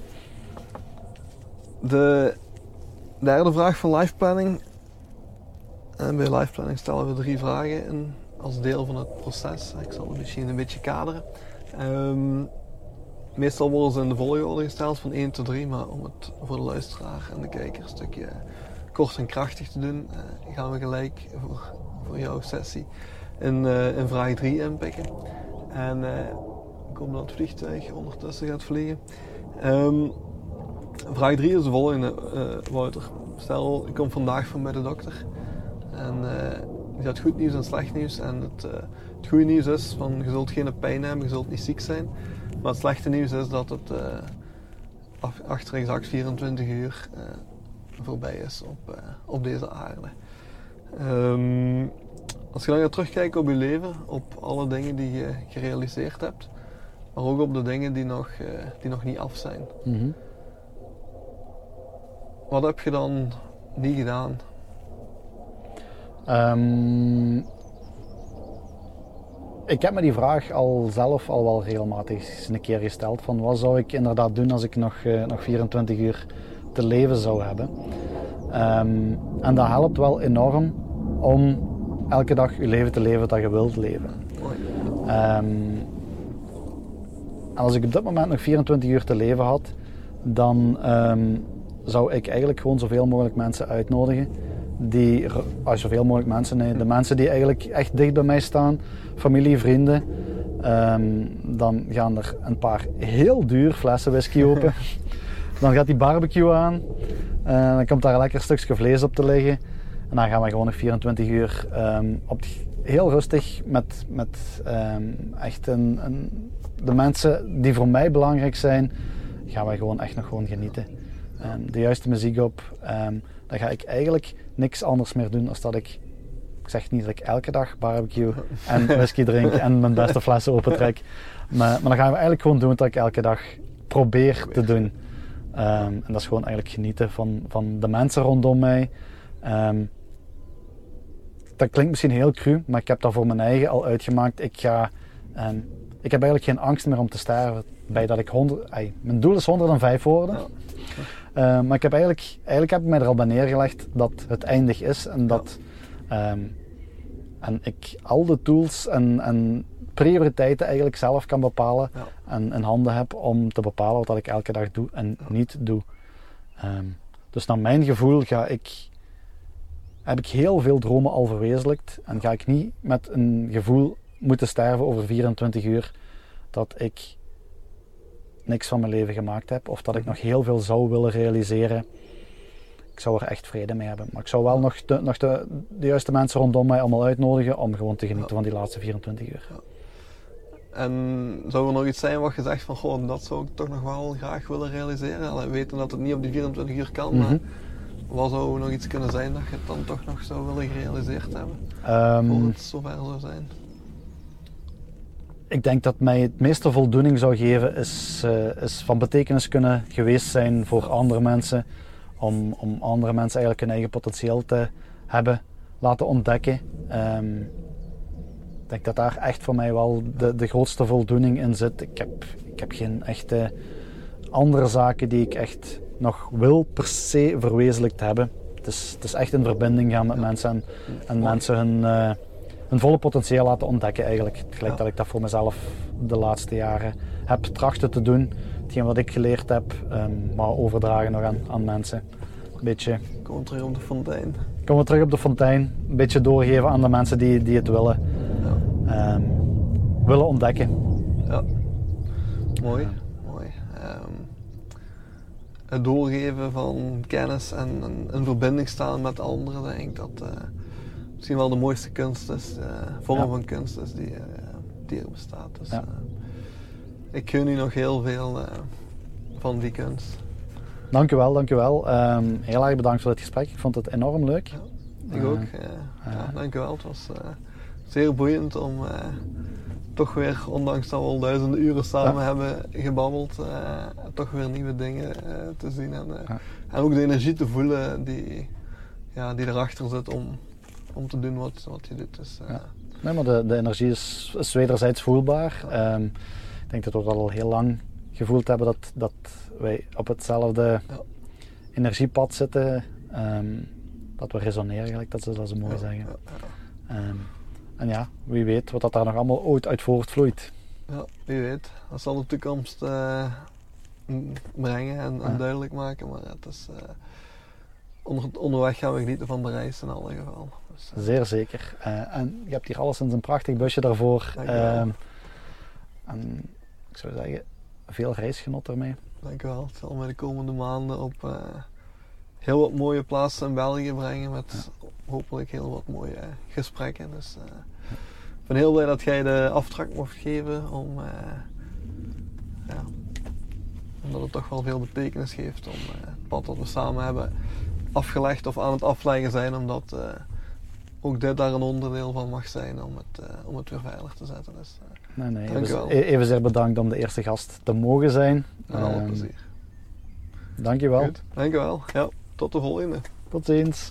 De derde vraag van life planning. En bij life planning stellen we drie vragen in als deel van het proces. Ik zal het misschien een beetje kaderen. Um, meestal worden ze in de volgorde gesteld van één tot drie, maar om het voor de luisteraar en de kijker een stukje kort en krachtig te doen, uh, gaan we gelijk voor, voor jouw sessie in, uh, in vraag drie inpikken. En uh, ik hoop dat het vliegtuig ondertussen gaat vliegen. Um, vraag drie is de volgende, uh, Wouter. Stel, je komt vandaag van bij de dokter. En uh, je hebt goed nieuws en slecht nieuws. En het, uh, het goede nieuws is, van, je zult geen pijn hebben, je zult niet ziek zijn. Maar het slechte nieuws is dat het uh, achter exact vierentwintig uur uh, voorbij is op, uh, op deze aarde. Um, als je dan gaat terugkijken op je leven, op alle dingen die je gerealiseerd hebt, maar ook op de dingen die nog, uh, die nog niet af zijn. Mm-hmm. Wat heb je dan niet gedaan? Um, ik heb me die vraag al zelf al wel regelmatig een keer gesteld. Van wat zou ik inderdaad doen als ik nog, uh, nog vierentwintig uur te leven zou hebben? Um, en dat helpt wel enorm om elke dag je leven te leven dat je wilt leven. Um, als ik op dit moment nog vierentwintig uur te leven had, dan um, zou ik eigenlijk gewoon zoveel mogelijk mensen uitnodigen. Die, ah, zoveel mogelijk mensen, nee, de mensen die eigenlijk echt dicht bij mij staan, familie, vrienden. Um, dan gaan er een paar heel duur flessen whisky open. Dan gaat die barbecue aan. Uh, dan komt daar een lekker stukje vlees op te liggen. En dan gaan we gewoon nog vierentwintig uur um, op die, heel rustig met, met um, echt een, een, de mensen die voor mij belangrijk zijn, gaan we gewoon echt nog gewoon genieten. Um, de juiste muziek op. Um, dan ga ik eigenlijk niks anders meer doen dan dat ik, ik zeg niet dat ik elke dag barbecue en whisky drink en mijn beste flessen opentrek. Maar, maar dan gaan we eigenlijk gewoon doen wat ik elke dag probeer te doen. Um, en dat is gewoon eigenlijk genieten van, van de mensen rondom mij. Um, dat klinkt misschien heel cru, maar ik heb dat voor mijn eigen al uitgemaakt. Ik, ga, um, ik heb eigenlijk geen angst meer om te sterven. Bij dat ik honderd, ay, mijn doel is honderdvijf worden. Uh, maar ik heb eigenlijk, eigenlijk heb ik mij er al bij neergelegd dat het eindig is. En dat um, en ik al de tools en, en prioriteiten eigenlijk zelf kan bepalen. Ja. En in handen heb om te bepalen wat ik elke dag doe en ja. niet doe. Um, dus naar mijn gevoel ga ik, heb ik heel veel dromen al verwezenlijkt. En ga ik niet met een gevoel moeten sterven over vierentwintig uur dat ik niks van mijn leven gemaakt heb. Of dat ik nog heel veel zou willen realiseren. Ik zou er echt vrede mee hebben. Maar ik zou wel nog de, nog de, de juiste mensen rondom mij allemaal uitnodigen om gewoon te genieten ja. van die laatste vierentwintig uur. Ja. En zou er nog iets zijn wat je zegt van, goh, dat zou ik toch nog wel graag willen realiseren? Allee, weten dat het niet op die vierentwintig uur kan, mm-hmm. maar wat zou nog iets kunnen zijn dat je het dan toch nog zou willen gerealiseerd hebben? Um, voor het zover zou zijn? Ik denk dat mij het meeste voldoening zou geven is, uh, is van betekenis kunnen geweest zijn voor andere mensen. Om, om andere mensen eigenlijk hun eigen potentieel te hebben laten ontdekken. Um, ik denk dat daar echt voor mij wel de, de grootste voldoening in zit. Ik heb, ik heb geen echte andere zaken die ik echt nog wil per se verwezenlijkt hebben. Het is, het is echt in verbinding gaan met mensen en, en mensen hun, uh, hun volle potentieel laten ontdekken eigenlijk. Gelijk ja. dat ik dat voor mezelf de laatste jaren heb trachten te doen. hetgeen wat ik geleerd heb, um, maar overdragen nog aan, aan mensen. Een beetje... Kom terug op de fontein. Komen we terug op de fontein. Een beetje doorgeven aan de mensen die, die het willen. Ja. Um, willen ontdekken. Ja. Mooi. Ja. Mooi. Um, het doorgeven van kennis en, en in verbinding staan met anderen, denk ik dat uh, misschien wel de mooiste kunst is. Uh, vorm ja. van kunst is die, uh, die er bestaat. Dus, ja. uh, ik gun u nog heel veel uh, van die kunst. Dankjewel, dankjewel. Um, heel erg bedankt voor dit gesprek. Ik vond het enorm leuk. Ja, ik uh, ook. Uh, uh, ja, dankjewel. Het was uh, zeer boeiend om uh, toch weer, ondanks dat we al duizenden uren samen ja. hebben gebabbeld, uh, toch weer nieuwe dingen uh, te zien. En, uh, ja. en ook de energie te voelen die, ja, die erachter zit om, om te doen wat, wat je doet. Dus, uh, ja. Nee, maar de, de energie is, is wederzijds voelbaar. Ja. Um, ik denk dat we dat al heel lang gevoeld hebben dat, dat wij op hetzelfde ja. energiepad zitten, um, dat we resoneren, gelijk dat ze dat zo mooi ja, zeggen. Ja, ja. Um, en ja, wie weet wat dat daar nog allemaal ooit uit voortvloeit. Ja, wie weet. Dat zal de toekomst uh, brengen en, en ja. duidelijk maken, maar het is, uh, onder, onderweg gaan we genieten van de reis in alle geval. Dus, uh, Zeer zeker. Uh, en je hebt hier alleszins een prachtig busje daarvoor. Um, en ik zou zeggen, veel reisgenot ermee. Dankjewel. Het zal mij de komende maanden op uh, heel wat mooie plaatsen in België brengen met ja. hopelijk heel wat mooie gesprekken. Dus uh, ik ben heel blij dat jij de aftrap mocht geven om, uh, ja, omdat het toch wel veel betekenis geeft om uh, het pad dat we samen hebben afgelegd of aan het afleggen zijn, omdat uh, ook dit daar een onderdeel van mag zijn om het, uh, om het weer veilig te zetten. Dus, uh, Nee, nee, even, evenzeer bedankt om de eerste gast te mogen zijn. Met alle um, plezier. Dankjewel. Goed, dankjewel. Ja, tot de volgende. Tot ziens.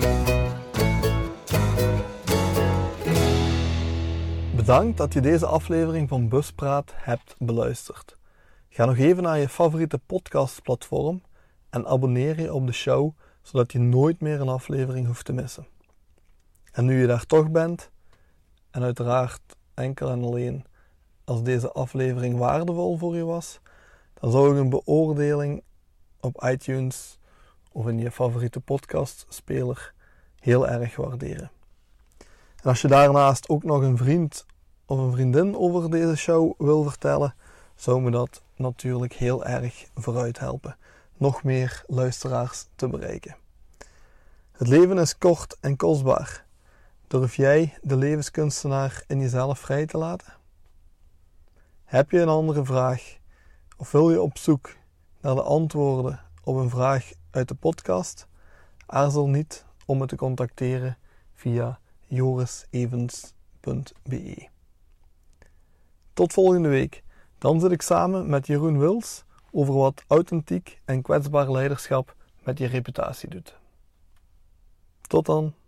Bedankt dat je deze aflevering van Buspraat hebt beluisterd. Ga nog even naar je favoriete podcastplatform en abonneer je op de show, zodat je nooit meer een aflevering hoeft te missen. En nu je daar toch bent, en uiteraard enkel en alleen als deze aflevering waardevol voor je was, dan zou ik een beoordeling op iTunes of in je favoriete podcastspeler heel erg waarderen. En als je daarnaast ook nog een vriend of een vriendin over deze show wil vertellen, zou me dat natuurlijk heel erg vooruit helpen nog meer luisteraars te bereiken. Het leven is kort en kostbaar. Durf jij de levenskunstenaar in jezelf vrij te laten? Heb je een andere vraag of wil je op zoek naar de antwoorden op een vraag uit de podcast? Aarzel niet om me te contacteren via joris evens punt be. Tot volgende week. Dan zit ik samen met Jeroen Wils over wat authentiek en kwetsbaar leiderschap met je reputatie doet. Tot dan.